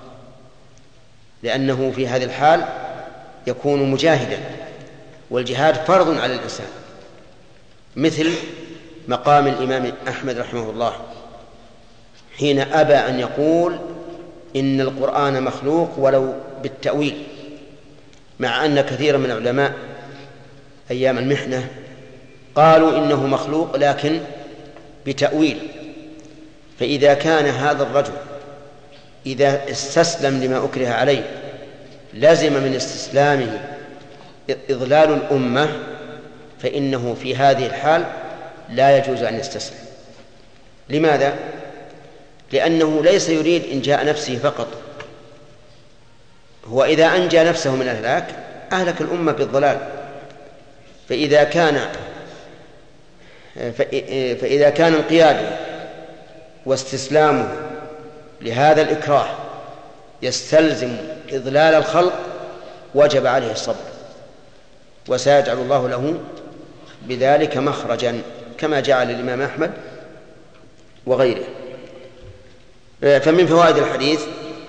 لأنه في هذه الحال يكون مجاهدا، والجهاد فرض على الإنسان، مثل مقام الإمام أحمد رحمه الله حين أبى أن يقول إن القرآن مخلوق ولو بالتأويل، مع أن كثيرا من العلماء أيام المحنة قالوا إنه مخلوق لكن بتأويل. فإذا كان هذا الرجل إذا استسلم لما أكره عليه لازم من استسلامه إضلال الأمة، فإنه في هذه الحال لا يجوز أن يستسلم. لماذا؟ لأنه ليس يريد إنجاء نفسه فقط، هو إذا أنجى نفسه من الهلاك أهلك الأمة بالضلال. فإذا كان فإذا كان انقياده واستسلامه لهذا الإكراه يستلزم إضلال الخلق وجب عليه الصبر، وسيجعل الله له بذلك مخرجا كما جعل الإمام أحمد وغيره. فمن فوائد الحديث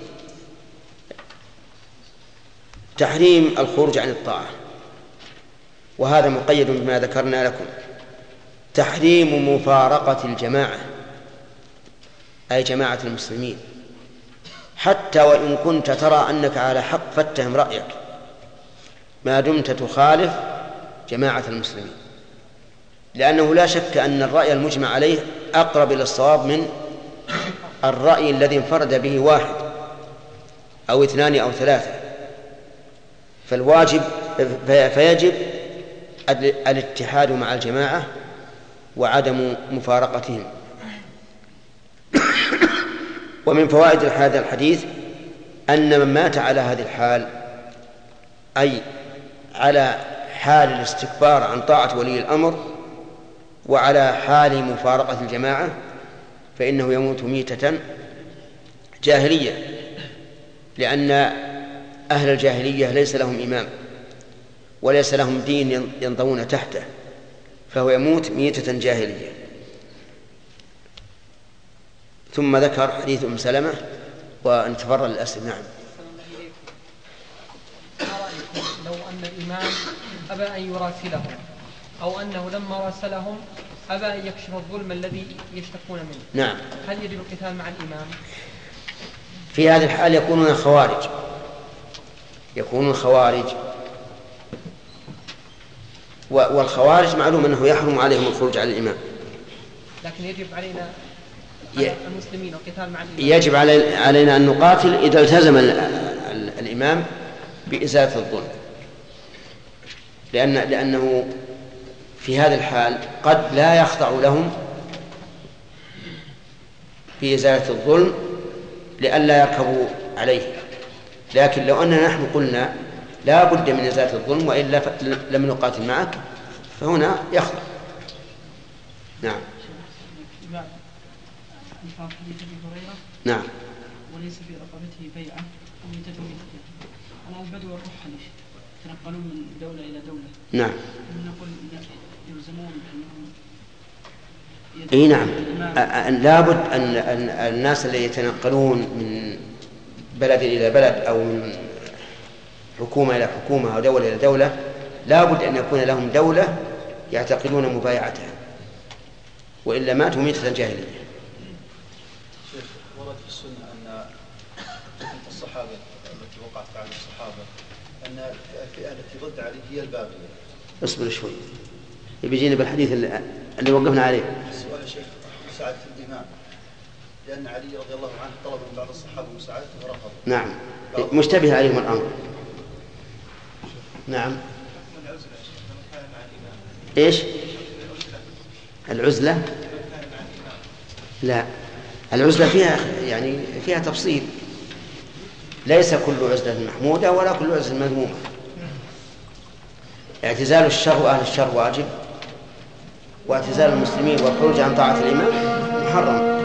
تحريم الخروج عن الطاعة، وهذا مقيد بما ذكرنا لكم. تحريم مفارقة الجماعة أي جماعة المسلمين، حتى وإن كنت ترى أنك على حق فاتهم رأيك ما دمت تخالف جماعة المسلمين، لأنه لا شك أن الرأي المجمع عليه أقرب إلى الصواب من الرأي الذي انفرد به واحد أو اثنان أو ثلاثة. فالواجب فيجب الاتحاد مع الجماعة وعدم مفارقتهم. ومن فوائد هذا الحديث أن من مات على هذه الحال، أي على حال الاستكبار عن طاعة ولي الأمر وعلى حال مفارقة الجماعة، فإنه يموت ميتة جاهلية، لأن أهل الجاهلية ليس لهم إمام وليس لهم دين ينضوون تحته، فهو يموت ميتة جاهلية. ثم ذكر حديث أم سلمة ونتفرغ للأسئلة. نعم. ما رأيكم لو أن الإمام أبى أن يراسلهم أو أنه لما راسلهم أبى أن يكشف الظلم الذي يشتكون منه؟ نعم. هل يجب القتال مع الإمام؟ في هذه الحال يكونون خوارج، يكونون خوارج، والخوارج معلوم أنه يحرم عليهم الخروج على الإمام، لكن يجب علينا على المسلمين القتال مع الإمام. يجب علينا أن نقاتل إذا التزم الإمام بإزالة الظلم، لأن لأنه في هذا الحال قد لا يخضع لهم بإزالة الظلم لئلا يركبوا عليه. لكن لو أننا نحن قلنا لا بد من إزالة الظلم وإلا لم نقاتل معك، فهنا يخضع. نعم. نعم. وليس في رقبته بيعة وميتته ميتة. على البدو والرحل يتنقلون من دولة إلى دولة. نعم. نقول يلزمون بأنهم اي نعم، لابد أن الناس اللي يتنقلون من بلد إلى بلد أو من حكومة إلى حكومة أو دولة إلى دولة لابد أن يكون لهم دولة يعتقدون مبايعتها، وإلا ماتوا ميتة جاهلية. شيخ، ورد في السنة أن الصحابة التي وقعت على الصحابة أن الفئة التي ضد علي هي الباغية. اصبر شوي يبيجينا بالحديث اللي, اللي وقفنا عليه. السؤال يا شيخ مساعدة الإمام، لأن علي رضي الله عنه طلب من بعض الصحابة مساعدته فرفض. نعم مشتبه عليهم الأمر. نعم. إيش العزلة؟ لا، العزلة فيها يعني فيها تفصيل، ليس كل عزلة محمودة ولا كل عزلة مذمومة. اعتزال الشر وأهل الشر واجب، واعتزال المسلمين والخروج عن طاعة الإمام محرم.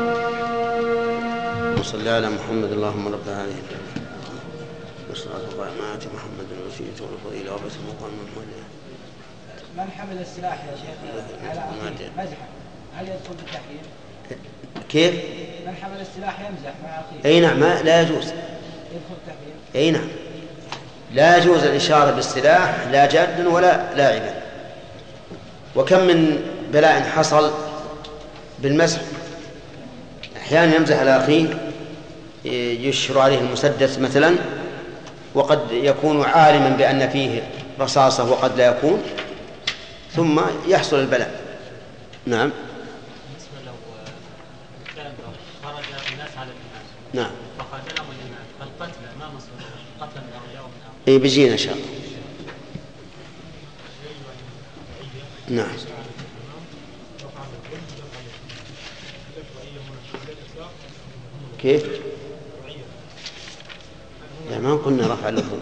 وصلى على محمد اللهم رب العالمين والصلاة والسلام محمد الوسيلة والفضيلة وبس مقام محمد. من حمل السلاح يا شيخ على أخيه مزحا هل يدخل بالتحريم؟ كيف؟ من حمل السلاح يمزح مع أخيه. أي نعم، ما لا يجوز. يدخل التحريم. أي نعم، لا يجوز الإشارة بالسلاح لا جادا ولا لاعبا. وكم من بلاء حصل بالمزح، أحيانا يمزح على أخيه يشر عليه المسدس مثلا وقد يكون عالما بأن فيه رصاصة وقد لا يكون، ثم يحصل البلاء. نعم. بالنسبة لو كان خرج الناس على الإمام نعم فقاتلهم الإمام فالقتل ما مصيره؟ قتل من أولياء ومن أولياء. إيه بيجينا إن شاء الله. نعم. كيف؟ لا ما قلنا رفع الظلم،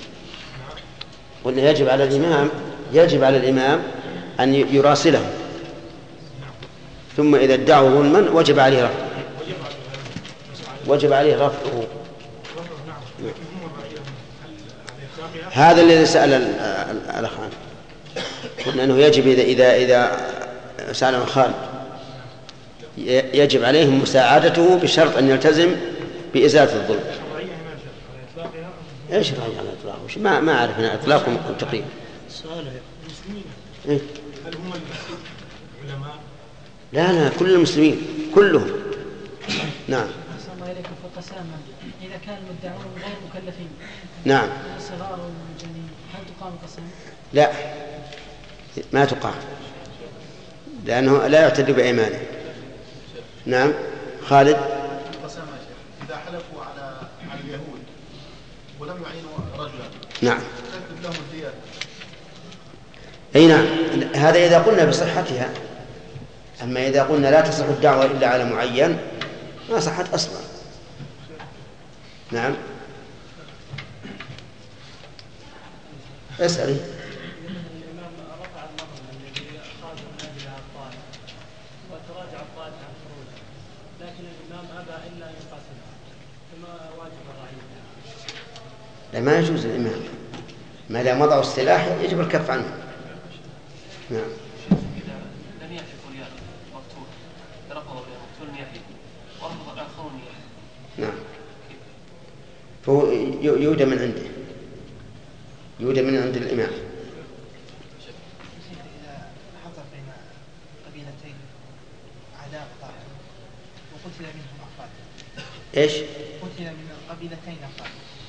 قلنا يجب على الإمام يجب على الإمام أن يراسله، ثم إذا ادعوا ظلما وجب عليه رفعه وجب عليه رفعه. هذا الذي سأل الأخوان، قلنا أنه يجب إذا إذا إذا سأل خالد يجب عليهم مساعدته بشرط أن يلتزم بإزالة الظلم. ايش راجع على الاطلاق؟ وش ما ما اعرف انا اطلاقهم تقريبا. سؤال المسلمين إيه؟ هل هم العلماء؟ لا لا كل المسلمين كلهم. نعم. أحسن الله إليكم في القسامة إذا كان المدعون غير مكلفين. نعم. صغار ومجانين هل تقام القسامة؟ لا ما تقام لأنه لا يعتد بأيمانه. نعم خالد. القسامة يا شيخ إذا حلفوا على على اليهود ولم يعينوا رجلا نعم تكتب لهم الديات. أي نعم، هذا إذا قلنا بصحتها، أما إذا قلنا لا تصح الدعوة إلا على معين ما صحت أصلا. نعم اسألي. الإمام رفع النظر الذي خرج من أجلها الطائف وتراجع الطائف عن خروجه، لكن الإمام أبى إلا أن يقاتل، فما واجب الرعية؟ لا ما يجوز الإمام ما دام وضعوا السلاح يجب الكف عنه. نعم. لم يحلف الياء مقتول رفض مقتول يحيى ورفض الآخرون يحيى. نعم فهو يودى من عنده يودى من عند الإمام. إذا حصل بين قبيلتين عداوة وقتل منهم أفراد. إيش؟ قتل من القبيلتين أفراد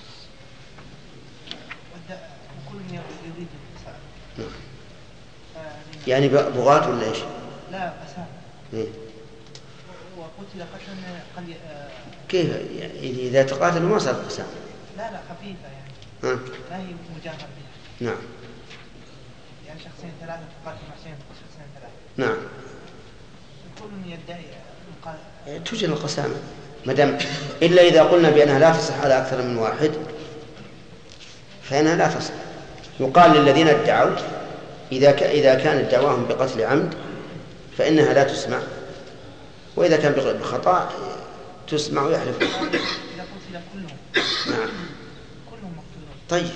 وكل يريد القسامة. نعم. يعني بغاة ولا إيش؟ لا قسامة. إيه؟ وقتل قتلا قل... كيف يعني إذا تقاتلوا ما صار قسامة؟ لا لا خفيفة يعني. ها؟ لا هي مجاهر بها. نعم. يعني شخصين ثلاثة تقاتل مع شخصين ثلاثة. نعم. كل يدعي مقاتل. توجد القسامة مدام إلا إذا قلنا بأنها لا تصح على أكثر من واحد فإنها لا تصح. يقال للذين ادعوا إذا ك... إذا كانت دعواهم بقتل عمد فإنها لا تسمع، وإذا كان بخطأ تسمع ويحلف. إذا قتل كلهم. نعم. كلهم مقتولون. طيب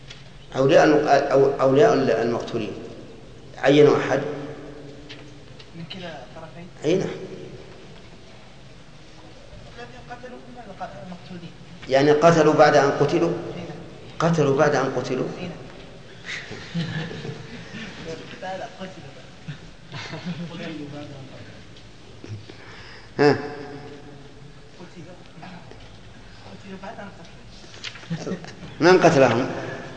أولياء أو أولياء المقتولين عينوا أحد؟ من كلا طرفين؟ أي نعم. قتلوا المقتولين يعني قتلوا بعد أن قتلوا؟ قتلوا بعد أن قتلوا؟ ها؟ من قتلهم؟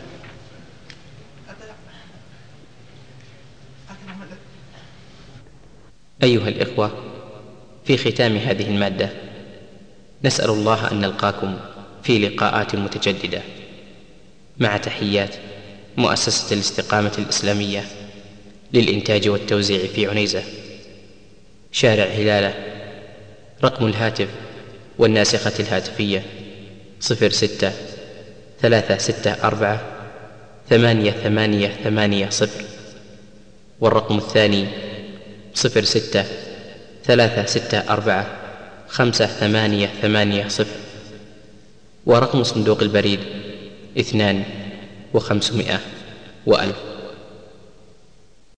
أيها الإخوة، في ختام هذه المادة نسأل الله أن نلقاكم في لقاءات متجددة، مع تحيات مؤسسة الاستقامة الإسلامية للإنتاج والتوزيع في عنيزة، شارع هلالة. رقم الهاتف والناسخة الهاتفية صفر ستة ثلاثة ستة أربعة ثمانية ثمانية ثمانية صفر، والرقم الثاني صفر ستة ثلاثة ستة أربعة خمسة ثمانية ثمانية صفر، ورقم صندوق البريد اثنان وخمسمائة وألف.